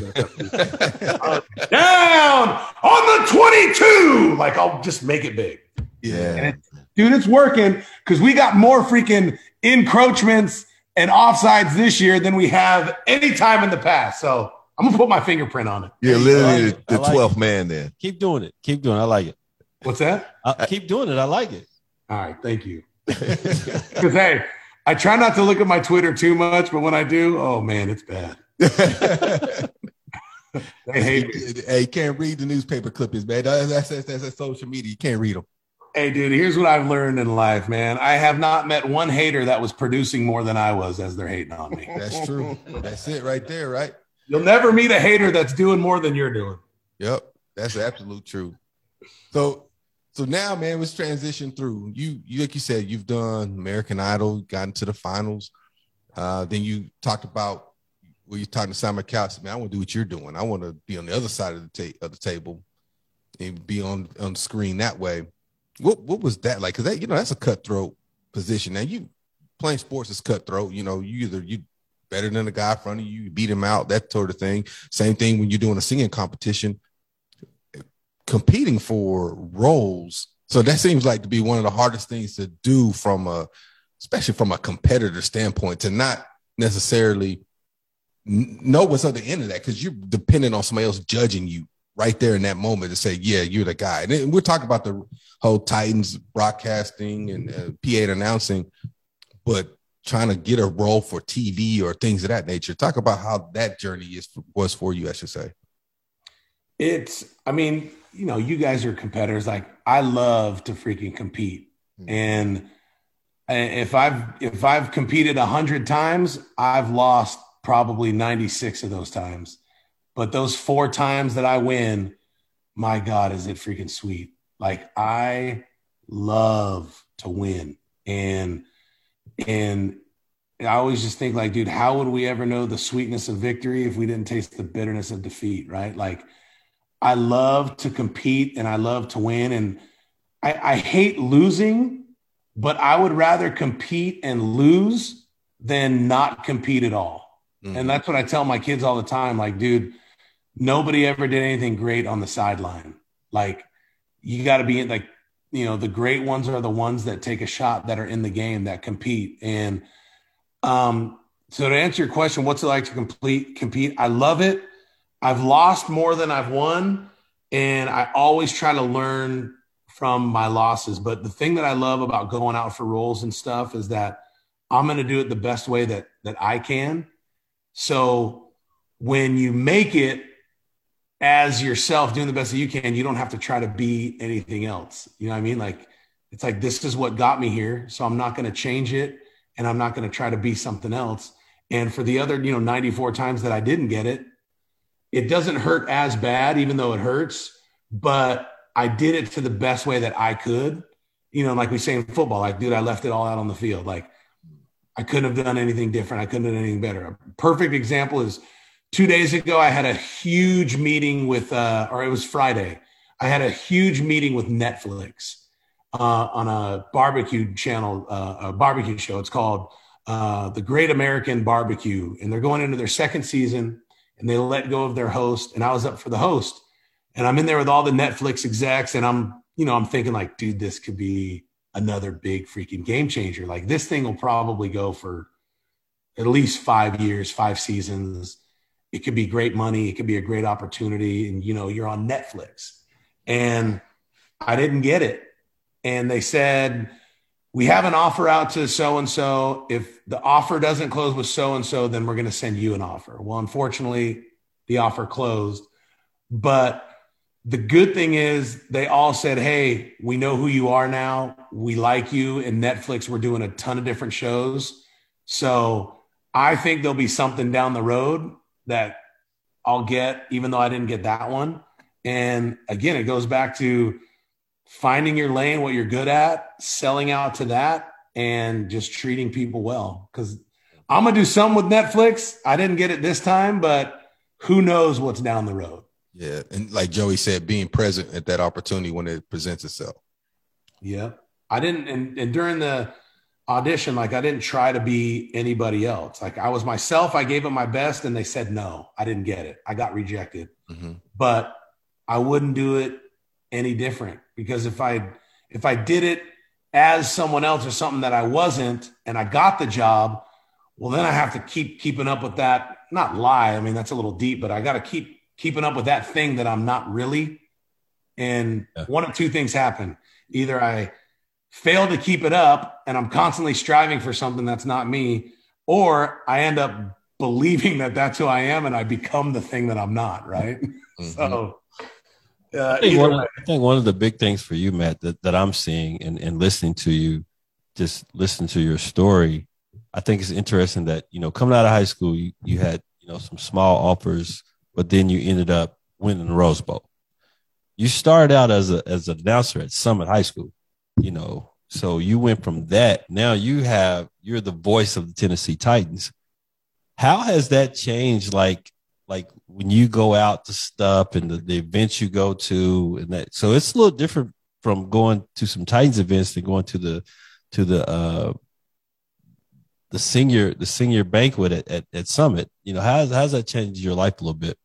to. uh, down on the twenty-two. Like, I'll just make it big. Yeah. And it, dude, it's working, because we got more freaking encroachments and offsides this year than we have any time in the past. So I'm going to put my fingerprint on it. You're literally I the like twelfth it. man then. Keep doing it. Keep doing it. I like it. What's that? I, keep doing it. I like it. All right. Thank you. Because, hey, I try not to look at my Twitter too much, but when I do, oh, man, it's bad. They hate me. Hey, you can't read the newspaper clippings, man. That's, that's, that's, that's social media. You can't read them. Hey, dude, here's what I've learned in life, man. I have not met one hater that was producing more than I was as they're hating on me. That's true. That's it right there, right? You'll never meet a hater that's doing more than you're doing. Yep. That's absolute true. So so now, man, let's transition through. You you like you said, you've done American Idol, gotten to the finals. Uh, then you talked about when you talking to Simon Cowell, man, I want to do what you're doing. I want to be on the other side of the ta- of the table and be on on the screen that way. What what was that like? Because that, you know, that's a cutthroat position. Now, you playing sports is cutthroat. You know, you either you better than the guy in front of you, you beat him out, that sort of thing. Same thing when you're doing a singing competition, competing for roles. So that seems like to be one of the hardest things to do from a, especially from a competitor standpoint, to not necessarily know what's at the end of that, because you're dependent on somebody else judging you right there in that moment to say, yeah, you're the guy. And then we're talking about the whole Titans broadcasting and uh, P A announcing, but trying to get a role for T V or things of that nature. Talk about how that journey is was for you, I should say. It's, I mean, you know, you guys are competitors. Like, I love to freaking compete. Mm-hmm. And if I've, if I've competed a hundred times, I've lost probably ninety-six of those times. But those four times that I win, my God, is it freaking sweet. Like, I love to win. And, and I always just think like, dude, how would we ever know the sweetness of victory if we didn't taste the bitterness of defeat, right? Like, I love to compete and I love to win. And I, I hate losing, but I would rather compete and lose than not compete at all. Mm-hmm. And that's what I tell my kids all the time. Like, dude, nobody ever did anything great on the sideline. Like, you got to be like, you know, the great ones are the ones that take a shot, that are in the game, that compete. And um, so to answer your question, what's it like to complete, compete? I love it. I've lost more than I've won. And I always try to learn from my losses. But the thing that I love about going out for roles and stuff is that I'm going to do it the best way that, that I can. So when you make it as yourself doing the best that you can, you don't have to try to be anything else. You know what I mean? Like, it's like, this is what got me here. So I'm not going to change it, and I'm not going to try to be something else. And for the other, you know, ninety-four times that I didn't get it, it doesn't hurt as bad, even though it hurts, but I did it to the best way that I could. You know, like we say in football, like, dude, I left it all out on the field. Like, I couldn't have done anything different. I couldn't have done anything better. A perfect example is two days ago, I had a huge meeting with, uh, or it was Friday. I had a huge meeting with Netflix uh, on a barbecue channel, uh, a barbecue show. It's called uh, The Great American Barbecue. And they're going into their second season, and they let go of their host. And I was up for the host. And I'm in there with all the Netflix execs. And I'm, you know, I'm thinking like, dude, this could be another big freaking game changer. Like, this thing will probably go for at least five years, five seasons. It could be great money. It could be a great opportunity. And, you know, you're on Netflix. And I didn't get it. And they said, we have an offer out to so-and-so. If the offer doesn't close with so-and-so, then we're going to send you an offer. Well, unfortunately, the offer closed. But the good thing is they all said, hey, we know who you are now. We like you. And Netflix, we're doing a ton of different shows. So I think there'll be something down the road that I'll get, even though I didn't get that one. And again, it goes back to finding your lane, what you're good at, selling out to that, and just treating people well. Because I'm going to do something with Netflix. I didn't get it this time, but who knows what's down the road. Yeah. And like Joey said, being present at that opportunity when it presents itself. Yeah. I didn't, and, and during the audition, like, I didn't try to be anybody else. Like, I was myself. I gave it my best, and they said no. I didn't get it. I got rejected. Mm-hmm. But I wouldn't do it any different, because if I if I did it as someone else or something that I wasn't, and I got the job, well, then I have to keep keeping up with that. Not lie. I mean, that's a little deep, but I got to keep keeping up with that thing that I'm not really. And yeah. One of two things happen. Either I fail to keep it up, and I'm constantly striving for something that's not me, or I end up believing that that's who I am, and I become the thing that I'm not, right? Mm-hmm. So uh, I, think one, of, I think one of the big things for you, Matt, that, that I'm seeing and, and listening to you, just listen to your story, I think it's interesting that, you know, coming out of high school, you, you had, you know, some small offers, but then you ended up winning the Rose Bowl. You started out as a as an announcer at Summit High School. You know, so you went from that. Now you have, you're the voice of the Tennessee Titans. How has that changed? Like, like when you go out to stuff and the, the events you go to, and that, so it's a little different from going to some Titans events than going to the, to the, uh, the senior, the senior banquet at, at, at Summit. You know, how how's that changed your life a little bit?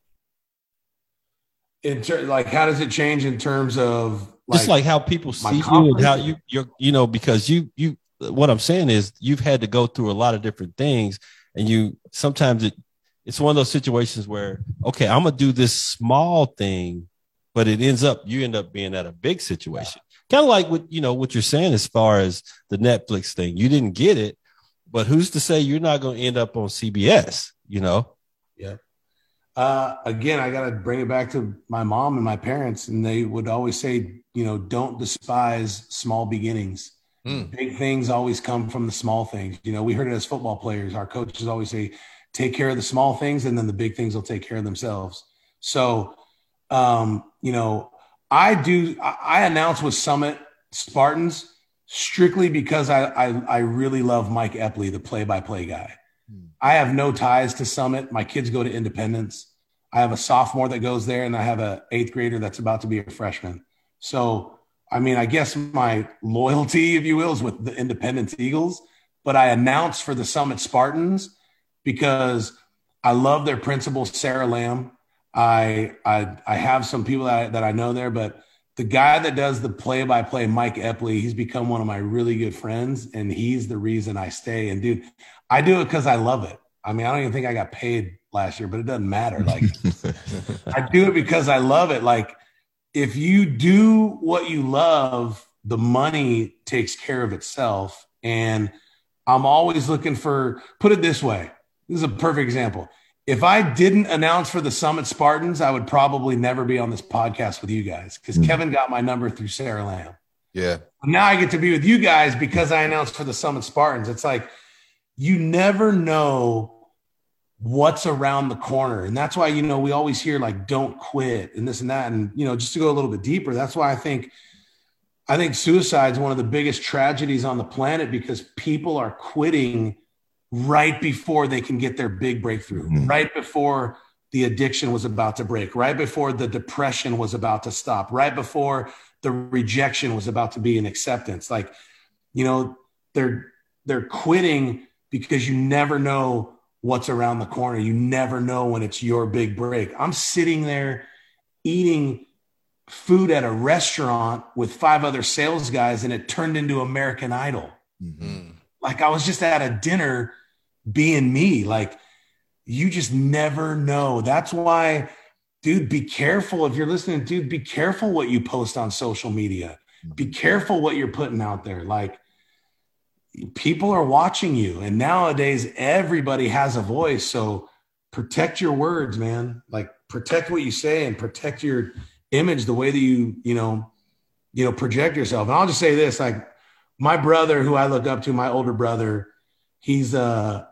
In ter- like, how does it change in terms of, Like, just like how people see you and how you, you're, you know, because you, you, what I'm saying is you've had to go through a lot of different things, and you, sometimes it, it's one of those situations where, okay, I'm going to do this small thing, but it ends up, you end up being at a big situation. Kind of like what, you know, what you're saying as far as the Netflix thing, you didn't get it, but who's to say you're not going to end up on C B S, you know? Yeah. Uh, again, I got to bring it back to my mom and my parents, and they would always say, you know, don't despise small beginnings. Mm. Big things always come from the small things. You know, we heard it as football players. Our coaches always say, take care of the small things, and then the big things will take care of themselves. So, um, you know, I do, I, I announce with Summit Spartans strictly because I, I, I really love Mike Epley, the play-by-play guy. Mm. I have no ties to Summit. My kids go to Independence. I have a sophomore that goes there, and I have an eighth grader that's about to be a freshman. So, I mean, I guess my loyalty, if you will, is with the Independence Eagles, but I announce for the Summit Spartans because I love their principal, Sarah Lamb. I, I, I have some people that I, that I know there, but the guy that does the play-by-play, Mike Epley, he's become one of my really good friends, and he's the reason I stay. And dude, I do it because I love it. I mean, I don't even think I got paid last year, but it doesn't matter. Like, I do it because I love it. Like, if you do what you love, the money takes care of itself. And I'm always looking for, put it this way. This is a perfect example. If I didn't announce for the Summit Spartans, I would probably never be on this podcast with you guys because mm-hmm. Kevin got my number through Sarah Lamb. Yeah. Now I get to be with you guys because I announced for the Summit Spartans. It's like, you never know what's around the corner. And that's why, you know, we always hear like, don't quit and this and that. And, you know, just to go a little bit deeper, that's why I think, I think suicide is one of the biggest tragedies on the planet because people are quitting right before they can get their big breakthrough, mm-hmm. right before the addiction was about to break, right before the depression was about to stop, right before the rejection was about to be an acceptance. Like, you know, they're, they're quitting because you never know what's around the corner. You never know when it's your big break. I'm sitting there eating food at a restaurant with five other sales guys and it turned into American Idol. Mm-hmm. Like I was just at a dinner being me. Like you just never know. That's why, dude, be careful. If you're listening, dude, be careful what you post on social media. Be careful what you're putting out there. Like people are watching you. And nowadays everybody has a voice. So protect your words, man. Like protect what you say and protect your image, the way that you, you know, you know, project yourself. And I'll just say this, like my brother, who I look up to, my older brother, he's a,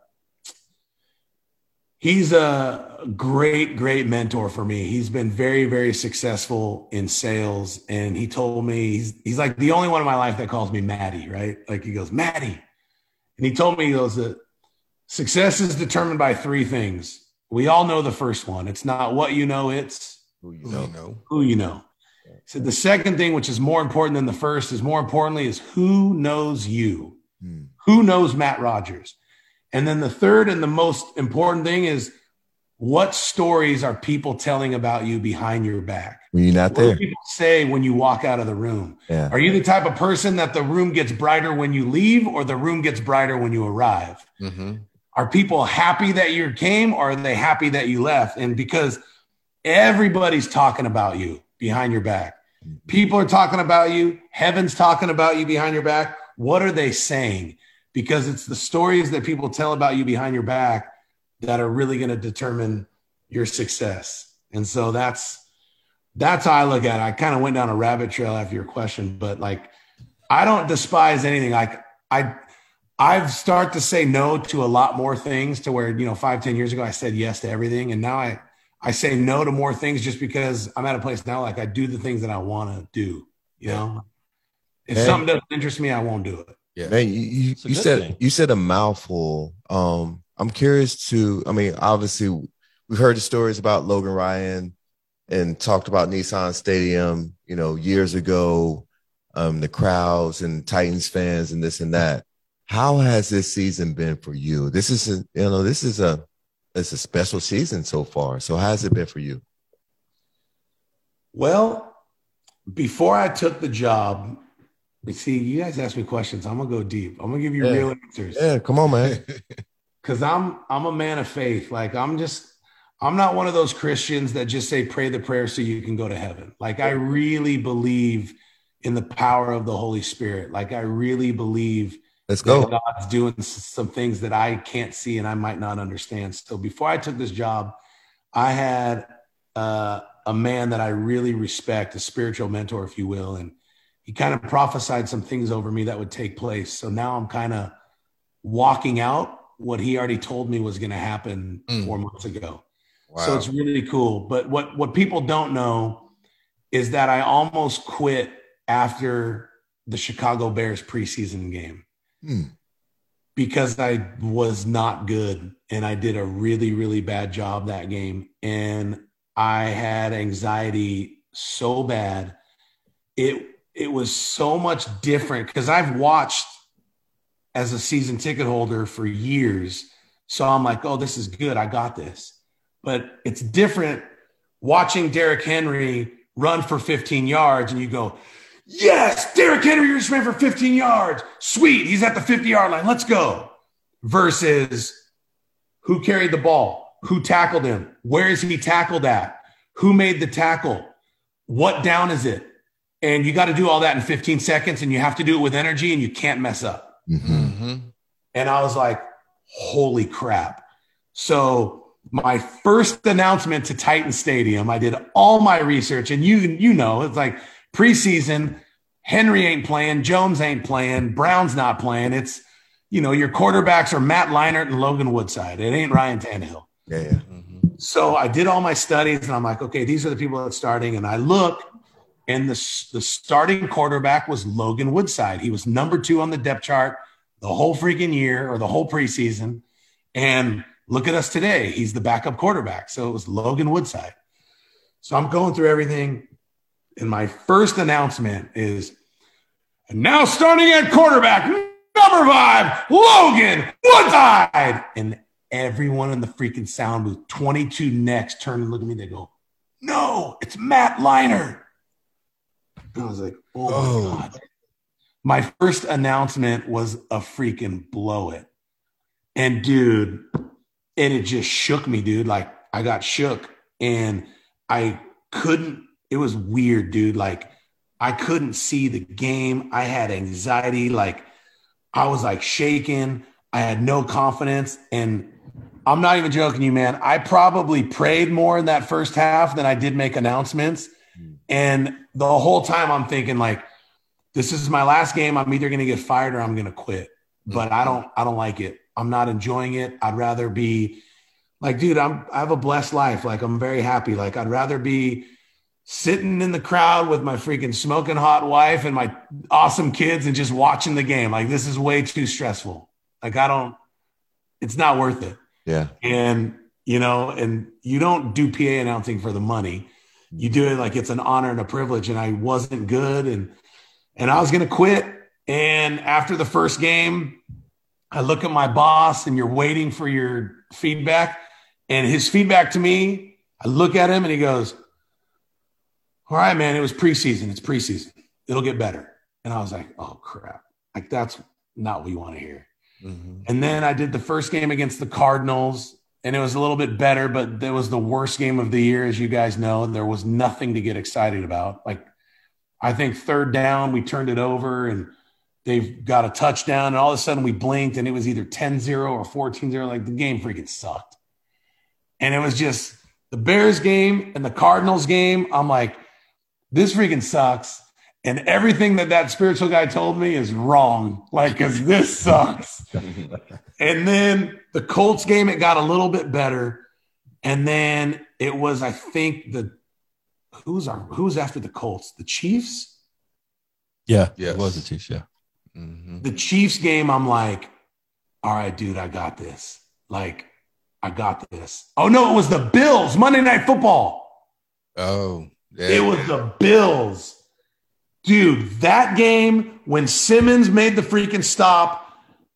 he's a great, great mentor for me. He's been very, very successful in sales. And he told me, he's, he's like the only one in my life that calls me Maddie, right? Like he goes, Maddie. And he told me, he goes, that success is determined by three things. We all know the first one. It's not what you know, it's who you know. know. Who you know. He said the second thing, which is more important than the first, is more importantly, is who knows you? Hmm. Who knows Matt Rogers? And then the third and the most important thing is what stories are people telling about you behind your back? When you're not what there. What do people say when you walk out of the room? Yeah. Are you the type of person that the room gets brighter when you leave or the room gets brighter when you arrive? Mm-hmm. Are people happy that you came or are they happy that you left? And because everybody's talking about you behind your back. People are talking about you. Heaven's talking about you behind your back. What are they saying? Because it's the stories that people tell about you behind your back that are really going to determine your success. And so that's, that's how I look at it. I kind of went down a rabbit trail after your question, but like, I don't despise anything. Like I, I've started to say no to a lot more things to where, you know, five, ten years ago, I said yes to everything. And now I, I say no to more things just because I'm at a place now, like I do the things that I want to do, you know, if Man. something doesn't interest me, I won't do it. Yeah. Man, you, you, you said, thing. you said a mouthful. Um, I'm curious to, I mean, obviously we've heard the stories about Logan Ryan and talked about Nissan Stadium, you know, years ago, um, the crowds and Titans fans and this and that. How has this season been for you? This is, a, you know, this is a, it's a special season so far. So how has it been for you? Well, before I took the job, you see, you guys ask me questions. I'm going to go deep. I'm going to give you yeah. real answers. Yeah, come on, man. Because I'm, I'm a man of faith. Like I'm just, I'm not one of those Christians that just say, pray the prayer so you can go to heaven. Like I really believe in the power of the Holy Spirit. Like I really believe Let's go. God's doing some things that I can't see and I might not understand. So before I took this job, I had uh, a man that I really respect, a spiritual mentor, if you will. And he kind of prophesied some things over me that would take place. So now I'm kind of walking out what he already told me was going to happen mm. four months ago. Wow. So it's really cool. But what, what people don't know is that I almost quit after the Chicago Bears preseason game. Hmm. Because I was not good and I did a really, really bad job that game. And I had anxiety so bad. It, it was so much different because I've watched as a season ticket holder for years. So I'm like, oh, this is good. I got this. But it's different watching Derrick Henry run for fifteen yards and you go, yes, Derrick Henry just ran for fifteen yards. Sweet. He's at the fifty-yard line. Let's go. Versus who carried the ball? Who tackled him? Where is he tackled at? Who made the tackle? what down is it? And you got to do all that in fifteen seconds, and you have to do it with energy, and you can't mess up. Mm-hmm. And I was like, holy crap. So my first announcement to Titan Stadium, I did all my research, and you, you know, it's like preseason, Henry ain't playing, Jones ain't playing, Brown's not playing. It's, you know, your quarterbacks are Matt Leinart and Logan Woodside. It ain't Ryan Tannehill. Yeah, yeah. Mm-hmm. So I did all my studies, and I'm like, okay, these are the people that's starting. And I look, and the, the starting quarterback was Logan Woodside. He was number two on the depth chart the whole freaking year or the whole preseason. And look at us today. He's the backup quarterback. So it was Logan Woodside. So I'm going through everything. And my first announcement is, and now starting at quarterback, number five, Logan Woodside. And everyone in the freaking sound booth, twenty-two next, turn and look at me. They go, no, it's Matt Leinart. And I was like, oh, Oh. my God. My first announcement was a freaking blow it. And dude, and it just shook me, dude. Like I got shook and I couldn't, it was weird, dude. Like I couldn't see the game. I had anxiety. Like I was like shaking. I had no confidence. And I'm not even joking you, man. I probably prayed more in that first half than I did make announcements. And the whole time I'm thinking like, this is my last game. I'm either going to get fired or I'm going to quit, but I don't, I don't like it. I'm not enjoying it. I'd rather be like, dude, I'm, I have a blessed life. Like I'm very happy. Like I'd rather be sitting in the crowd with my freaking smoking hot wife and my awesome kids and just watching the game. Like this is way too stressful. Like I don't, it's not worth it. Yeah. And, you know, and you don't do P A announcing for the money. You do it like it's an honor and a privilege. And I wasn't good. And, and I was going to quit. And after the first game, I look at my boss and you're waiting for your feedback. And his feedback to me, I look at him and he goes, all right, man, it was preseason. It's preseason. It'll get better. And I was like, oh, crap. Like, that's not what we want to hear. Mm-hmm. And then I did the first game against the Cardinals, and it was a little bit better, but it was the worst game of the year, as you guys know. There was nothing to get excited about. Like, I think third down, we turned it over, and they've got a touchdown, and all of a sudden we blinked, and it was either ten zero or fourteen zero. Like, the game freaking sucked. And it was just the Bears game and the Cardinals game. I'm like, this freaking sucks. And everything that that spiritual guy told me is wrong. Like, because this sucks. And then the Colts game, it got a little bit better. And then it was, I think, the who's our who's after the Colts? The Chiefs? Yeah, Yes. it was the Chiefs, yeah. Mm-hmm. The Chiefs game, I'm like, all right, dude, I got this. Like, I got this. Oh, no, it was the Bills, Monday Night Football. Oh, yeah. It was the Bills. Dude, that game, when Simmons made the freaking stop,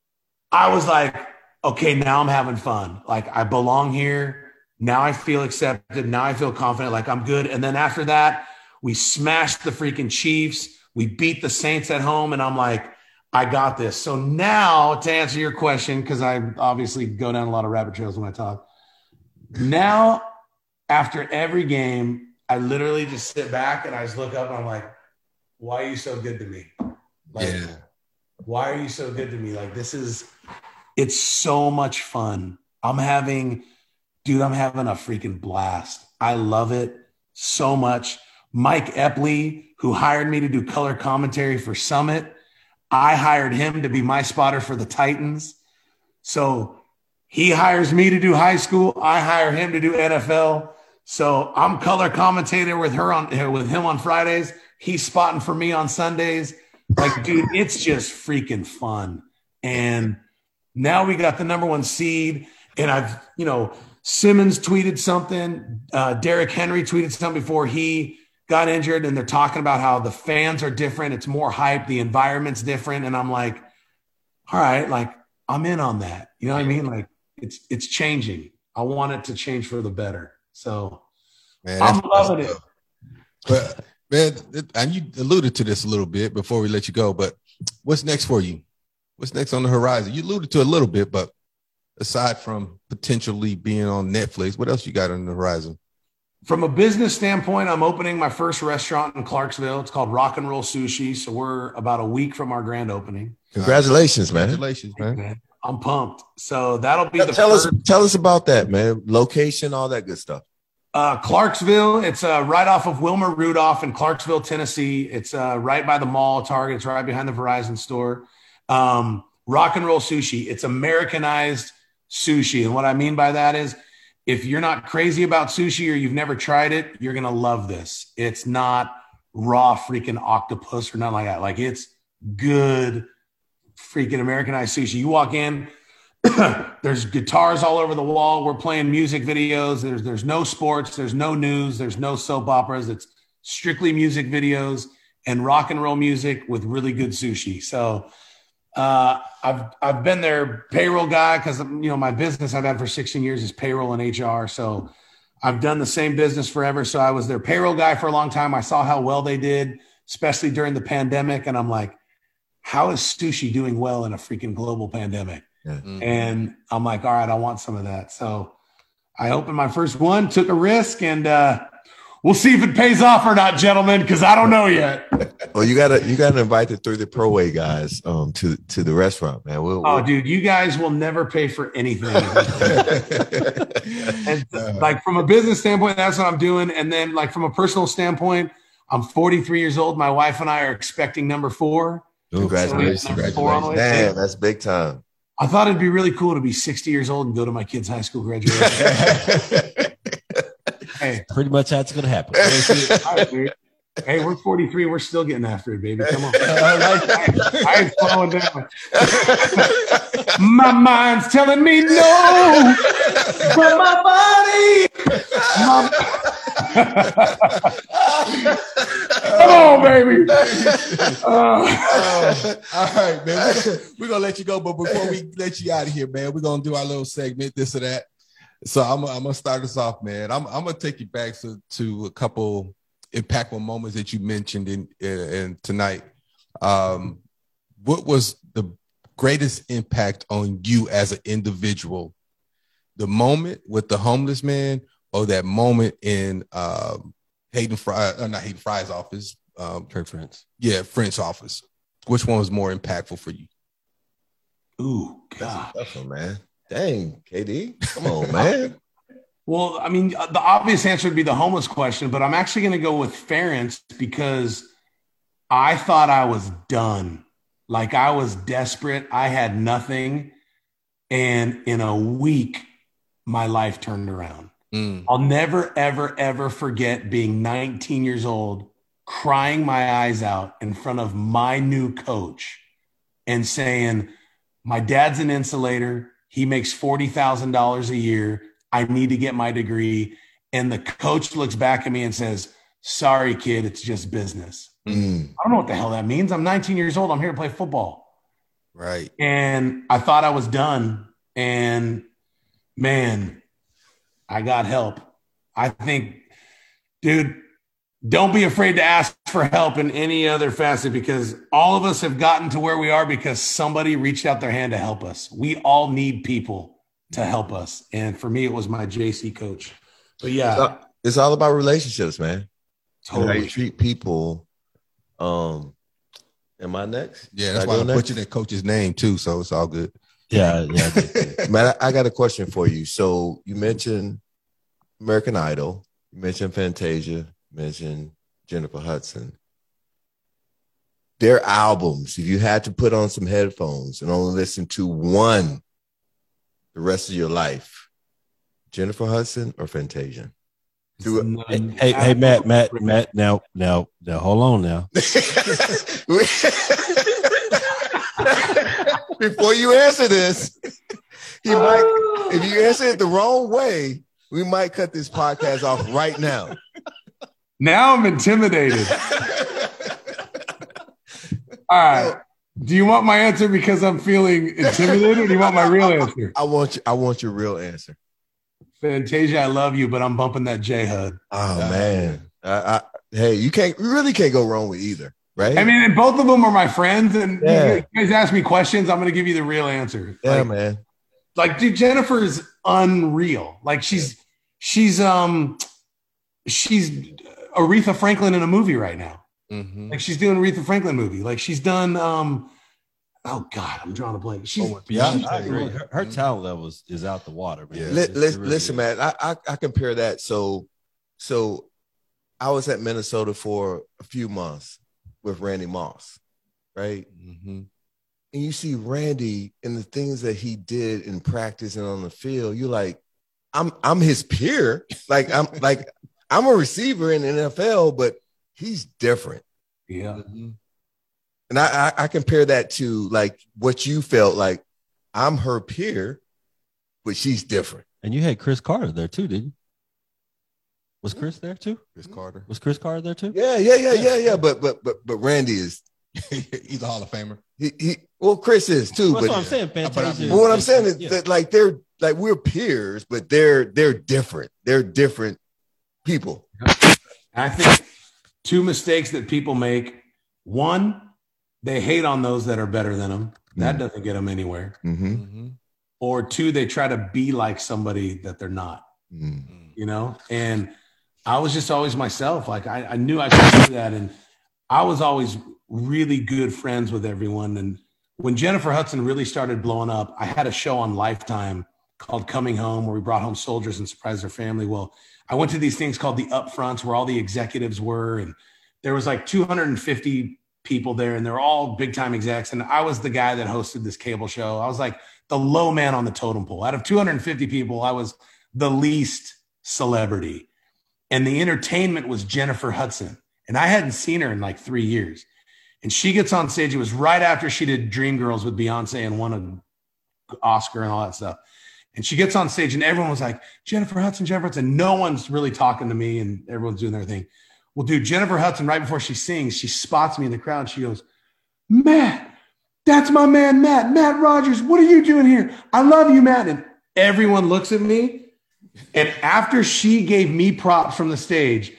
I was like, okay, now I'm having fun. Like, I belong here. Now I feel accepted. Now I feel confident. Like, I'm good. And then after that, we smashed the freaking Chiefs. We beat the Saints at home. And I'm like, I got this. So now, to answer your question, because I obviously go down a lot of rabbit trails when I talk. Now, after every game, I literally just sit back and I just look up and I'm like, why are you so good to me? Like, Yeah. why are you so good to me? Like, this is, it's so much fun. I'm having, dude, I'm having a freaking blast. I love it so much. Mike Epley, who hired me to do color commentary for Summit, I hired him to be my spotter for the Titans. So he hires me to do high school. I hire him to do N F L. So I'm color commentator with her on with him on Fridays. He's spotting for me on Sundays. Like, dude, it's just freaking fun. And now we got the number one seed. And I've, you know, Simmons tweeted something. Uh, Derrick Henry tweeted something before he got injured. And they're talking about how the fans are different. It's more hype. The environment's different. And I'm like, all right, like, I'm in on that. You know what I mean? Like, it's it's changing. I want it to change for the better. So Man, I'm that's- loving that's it. tough. But man, it- and you alluded to this a little bit before we let you go, but what's next for you? What's next on the horizon? You alluded to it a little bit, but aside from potentially being on Netflix, what else you got on the horizon? From a business standpoint, I'm opening my first restaurant in Clarksville. It's called Rock and Roll Sushi. So we're about a week from our grand opening. Congratulations, man. Congratulations, man. I'm pumped. So that'll be tell, the tell first. us tell us about that, man. Location, all that good stuff. Uh, Clarksville. It's uh, right off of Wilmer Rudolph in Clarksville, Tennessee. It's uh, right by the mall, Target. It's right behind the Verizon store. Um, Rock and Roll Sushi. It's Americanized sushi. And what I mean by that is, if you're not crazy about sushi or you've never tried it, you're going to love this. It's not raw freaking octopus or nothing like that. Like, it's good freaking Americanized sushi. You walk in, there's guitars all over the wall. We're playing music videos. There's, there's no sports. There's no news. There's no soap operas. It's strictly music videos and rock and roll music with really good sushi. So uh, I've, I've been their payroll guy because, you know, my business I've had for sixteen years is payroll and H R. So I've done the same business forever. So I was their payroll guy for a long time. I saw how well they did, especially during the pandemic. And I'm like, how is sushi doing well in a freaking global pandemic? Yeah. Mm-hmm. And I'm like, all right, I want some of that. So I opened my first one, took a risk, and uh, we'll see if it pays off or not, gentlemen, because I don't know yet. Well, you gotta you gotta invite the Three the Pro Way guys um to to the restaurant, man. We'll, oh, we'll... dude, you guys will never pay for anything. And, like, from a business standpoint, that's what I'm doing. And then, like, from a personal standpoint, I'm forty-three years old. My wife and I are expecting number four. Congratulations. So number four on the way. Damn, that's big time. I thought it'd be really cool to be sixty years old and go to my kid's high school graduation. Hey, pretty much how it's going to happen. Hey, we're forty-three. We're still getting after it, baby. Come on. I, I ain't slowing down. My mind's telling me no, but my body. My... Come on, baby. Uh, uh, all right, man. We're, we're going to let you go. But before we let you out of here, man, we're going to do our little segment, this or that. So I'm, I'm going to start us off, man. I'm, I'm going to take you back to, to a couple impactful moments that you mentioned in, in, in tonight. Um, what was the greatest impact on you as an individual? The moment with the homeless man, or that moment in um, Hayden Fry, uh, not Hayden Fry's office, um, French. Yeah, French's office. Which one was more impactful for you? Ooh, God, that's a tough one, man. Dang, K D, come on, man. Well, I mean, the obvious answer would be the homeless question, but I'm actually going to go with Ferentz because I thought I was done. Like, I was desperate. I had nothing. And in a week, my life turned around. Mm. I'll never, ever, ever forget being nineteen years old, crying my eyes out in front of my new coach and saying, my dad's an insulator. He makes forty thousand dollars a year. I need to get my degree. And the coach looks back at me and says, sorry, kid, it's just business. Mm. I don't know what the hell that means. I'm nineteen years old. I'm here to play football. Right. And I thought I was done. And man, I got help. I think, dude, don't be afraid to ask for help in any other facet, because all of us have gotten to where we are because somebody reached out their hand to help us. We all need people to help us. And for me, it was my J C coach. But yeah, it's all, it's all about relationships, man. Totally. How you treat people. Um, am I next? Yeah, that's I why I put you that coach's name too. So it's all good. Yeah, yeah. Man, I, I got a question for you. So you mentioned American Idol, you mentioned Fantasia, you mentioned Jennifer Hudson. Their albums, if you had to put on some headphones and only listen to one the rest of your life, Jennifer Hudson or Fantasia? Do hey, hey, hey, Matt, Matt, Matt. Now, now, now, hold on now. Before you answer this, he might, if you answer it the wrong way, we might cut this podcast off right now. Now I'm intimidated. All right. Do you want my answer because I'm feeling intimidated, or do you want my real answer? I want you, I want your real answer. Fantasia, I love you, but I'm bumping that J H U D. Oh, uh, man. I, I, hey, you can't, you really can't go wrong with either, right? I mean, and both of them are my friends, and yeah. You guys ask me questions, I'm going to give you the real answer. Yeah, like, man. Like, dude, Jennifer is unreal. Like, she's, she's, um, she's Aretha Franklin in a movie right now. Mm-hmm. Like she's doing Aretha Franklin movie. Like she's done. Um, oh God, I'm drawing a blank. She's Oh, Yeah, She's I agree. great. Her, her talent level is, is out the water, man. Yeah. Li- It- it lis- really listen, is. man, I, I I compare that. So so I was at Minnesota for a few months with Randy Moss, right? Mm-hmm. And you see Randy and the things that he did in practice and on the field. You're like, I'm I'm his peer. Like I'm like I'm a receiver in the N F L, but he's different. yeah. Mm-hmm. And I, I I compare that to like what you felt like. I'm her peer, but she's different. And you had Chris Carter there too, didn't you? Was Chris there too? Chris Carter. Was Chris Carter there too? Yeah, yeah, yeah, yeah, yeah. But but but but Randy is He's a Hall of Famer. he, he well, Chris is too. That's But, what I'm saying. But I- Fantasia. but what I'm saying is Yeah. that like they're like we're peers, but they're they're different. They're different people. I think two mistakes that people make. One, they hate on those that are better than them. That Mm. doesn't get them anywhere. Mm-hmm. Mm-hmm. Or two, they try to be like somebody that they're not. Mm. You know, and I was just always myself. Like I, I knew I could do that, and I was always really good friends with everyone. And when Jennifer Hudson really started blowing up, I had a show on Lifetime called Coming Home, where we brought home soldiers and surprised their family. Well, I went to these things called the upfronts, where all the executives were, and there was like two hundred fifty people there, and they're all big time execs. And I was the guy that hosted this cable show. I was like the low man on the totem pole. Out of two hundred fifty people, I was the least celebrity. And the entertainment was Jennifer Hudson. And I hadn't seen her in like three years. And she gets on stage. It was right after she did Dreamgirls with Beyonce and won an Oscar and all that stuff. And she gets on stage and everyone was like, Jennifer Hudson, Jennifer Hudson. No one's really talking to me and everyone's doing their thing. Well, dude, Jennifer Hudson, right before she sings, she spots me in the crowd. And she goes, Matt, that's my man, Matt, Matt Rogers. What are you doing here? I love you, Matt. And everyone looks at me. And after she gave me props from the stage,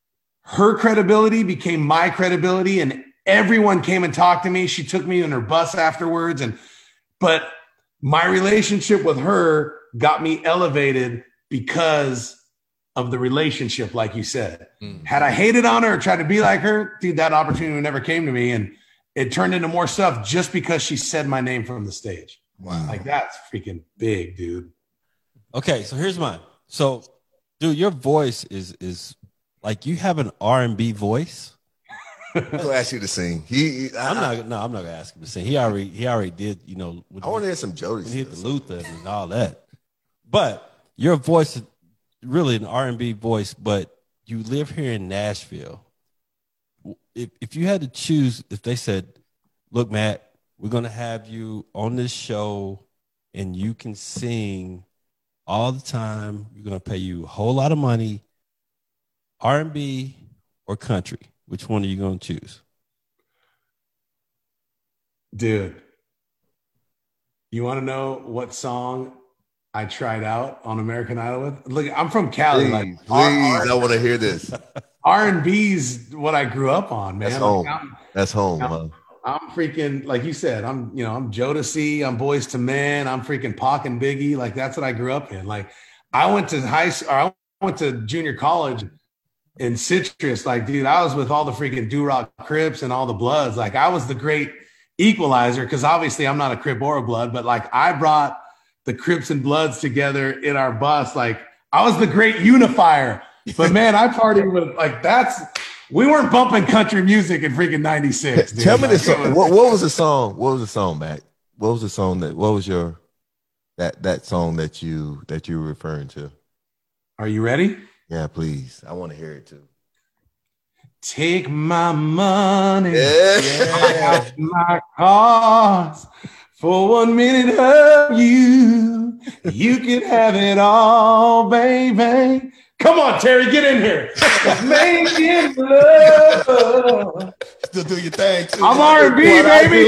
her credibility became my credibility. And everyone came and talked to me. She took me on her bus afterwards. And, but my relationship with her got me elevated because of the relationship, like you said. Mm. Had I hated on her or tried to be like her, dude, that opportunity never came to me. And it turned into more stuff just because she said my name from the stage. Wow. Like that's freaking big, dude. Okay, so here's mine. So, dude, your voice is is like you have an R and B voice. I'll ask you to sing. He, he I'm I, not. No, I'm not gonna ask him to sing. He already. He already did. You know. When I want to hear some Jody. When he hit the Luther and all that. But your voice is really an R and B voice. But you live here in Nashville. If if you had to choose, if they said, "Look, Matt, we're gonna have you on this show, and you can sing all the time. We're gonna pay you a whole lot of money. R and B or country? Which one are you gonna choose?" Dude, you want to know what song I tried out on American Idol with? Look, I'm from Cali. Please, like, please, R- I want to hear this. R and B's what I grew up on, man. That's Like, home. I'm, That's home. I'm, Huh? I'm freaking, like you said, I'm, you know, I'm Jodeci, I'm Boys to Men, I'm freaking Pac and Biggie. Like that's what I grew up in. Like I went to high school, I went to junior college in Citrus. Like, dude, I was with all the freaking Do-Rock Crips and all the Bloods. Like I was the great equalizer because obviously I'm not a Crip or a Blood, but like I brought the Crips and Bloods together in our bus. Like I was the great unifier. But man, I partied with like that's we weren't bumping country music in freaking ninety-six. Dude. Tell me like, the song. What, what was the song? What was the song, Mac? What was the song that? What was your that that song that you that you were referring to? Are you ready? Yeah, please. I want to hear it too. Take my money, Yeah. my cars. For one minute of you, you can have it all, baby. Come on, Terry, get in here. Making love. Still do your thing too. I'm R and B, baby.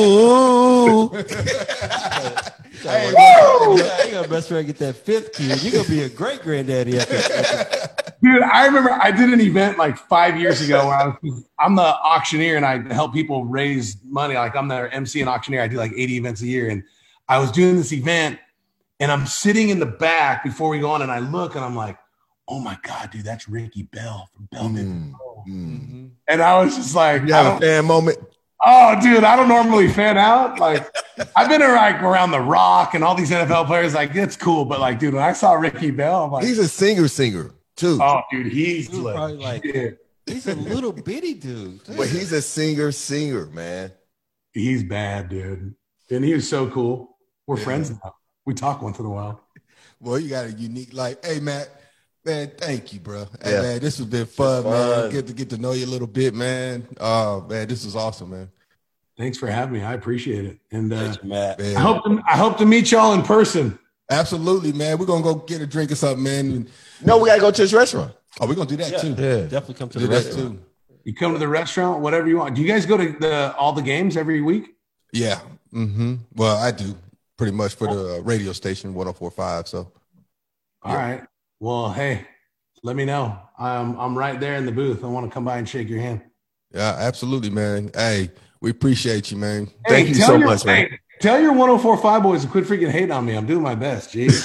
Hey, Woo! You got best friend get that fifth kid. You're gonna be a great granddaddy after, after. Dude, I remember I did an event like five years ago where I was, I'm the auctioneer and I help people raise money. Like I'm the M C and auctioneer. I do like eighty events a year. And I was doing this event and I'm sitting in the back before we go on and I look and I'm like, oh my God, dude, that's Ricky Bell from Belleville. Mm, mm. And I was just like, You have a fan moment? Oh, dude, I don't normally fan out. Like, I've been like around The Rock and all these N F L players. Like, it's cool, but like, dude, when I saw Ricky Bell, I'm like, he's a singer, singer too. Oh, dude, he's Dude, probably like yeah. he's a little bitty dude. But he's a singer, singer, man. He's bad, dude. And he was so cool. We're Yeah. friends now. We talk once in a while. Well, you got a unique life. Hey, Matt, man, thank you, bro. Hey, Yeah. man, this has been fun, It's man. fun. Get to get to know you a little bit, man. Oh, man, this is awesome, man. Thanks for having me. I appreciate it. And uh, Thank you, Matt. Man. I hope to, I hope to meet y'all in person. Absolutely, man. We're gonna go get a drink or something, man. No, we gotta go to this restaurant. Oh, we're gonna do that Yeah. too. Yeah. Definitely come to Do the that restaurant. too. You come to the restaurant, whatever you want. Do you guys go to the all the games every week? Yeah. Mm-hmm. Well, I do pretty much for the uh, radio station one oh four point five. So All right. Well, hey, let me know. I'm I'm right there in the booth. I want to come by and shake your hand. yeah, absolutely, man. Hey, we appreciate you, man. Thank you tell so your- much, man. hey, tell your one oh four point five boys to quit freaking hating on me. I'm doing my best, geez.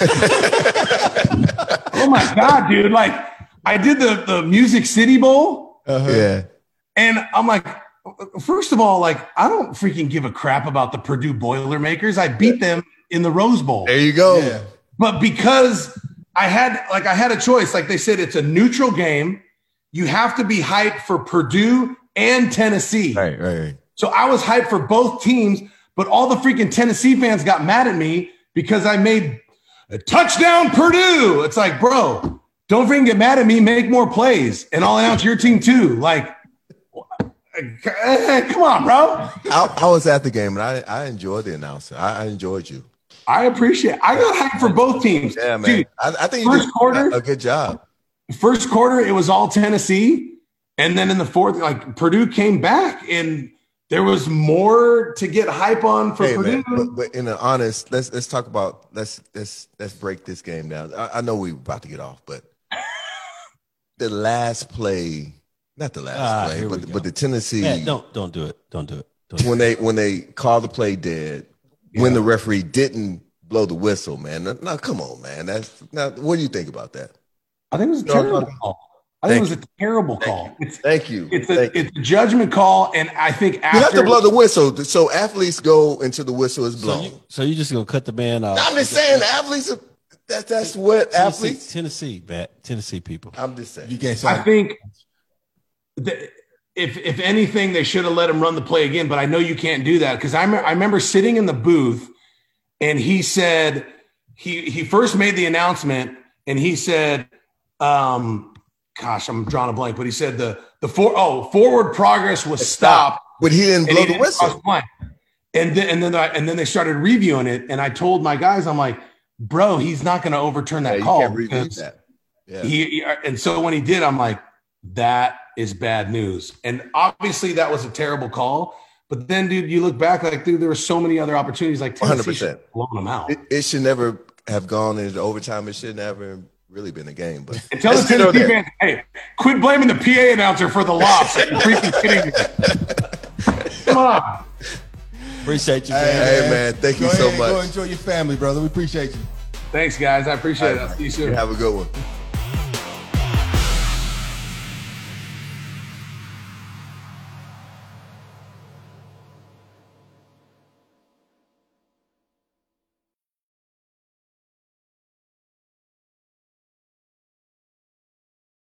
Oh my God, dude. Like, I did the, the Music City Bowl, Uh-huh. Yeah. and I'm like, first of all, like, I don't freaking give a crap about the Purdue Boilermakers. I beat them in the Rose Bowl. There you go. Yeah. But because I had like I had a choice, like they said, it's a neutral game. You have to be hyped for Purdue and Tennessee. Right, right, right. So I was hyped for both teams, but all the freaking Tennessee fans got mad at me because I made a touchdown Purdue. It's like, bro, don't freaking get mad at me. Make more plays, and I'll announce your team too. Like, eh, come on, bro. I, I was at the game and I, I enjoyed the announcer. I, I enjoyed you. I appreciate it. I got hyped for both teams. Yeah, man. Dude, I, I think you first did quarter- a, a good job. first quarter, it was all Tennessee. And then in the fourth, like Purdue came back and there was more to get hype on for Hey, Purdue. man, but, but in an honest, let's let's talk about let's let's let's break this game down. I, I know we're about to get off, but the last play, not the last Ah, play, here we but go. but the Tennessee Matt, don't don't do it. Don't do it. Don't do when they when they call the play dead, when the referee didn't blow the whistle, man. Now, now, come on, man. That's now. What do you think about that? I think it was a No, terrible no. call. I think Thank it was a terrible call. It's Thank you. it's a Thank you. it's a judgment call, and I think You have after to blow the whistle, so athletes go until the whistle is So blown. you, so you just gonna cut the man off? I'm just saying, athletes. Are, that that's what Tennessee, athletes. Tennessee, Matt, Tennessee people. I'm just saying. You can't I say think that if if anything, they should have let him run the play again. But I know you can't do that because I, me- I remember sitting in the booth, and he said he he first made the announcement, and he said, um, "Gosh, I'm drawing a blank," but he said the the for oh forward progress was stopped, But he didn't and blow he the didn't cross whistle. the line. And then and then I, and then they started reviewing it, and I told my guys, I'm like, "Bro, he's not going to overturn that Yeah, you call." can't review because that. Yeah. he, he- and so when he did, I'm like, that is bad news. And obviously that was a terrible call. But then, dude, you look back, like, dude, there were so many other opportunities. Like one hundred Tennessee should percent. have blown them out. It, it should never have gone into overtime. It should never really been a game. But And tell the let's get on Tennessee that. fans, hey, quit blaming the P A announcer for the loss. You're freaking kidding me. Come on. Appreciate you, Hey, man. Hey, man, thank Go you so ahead, Go much. enjoy your family, brother. We appreciate you. Thanks, guys. I appreciate it. I'll see you soon. Have a good one.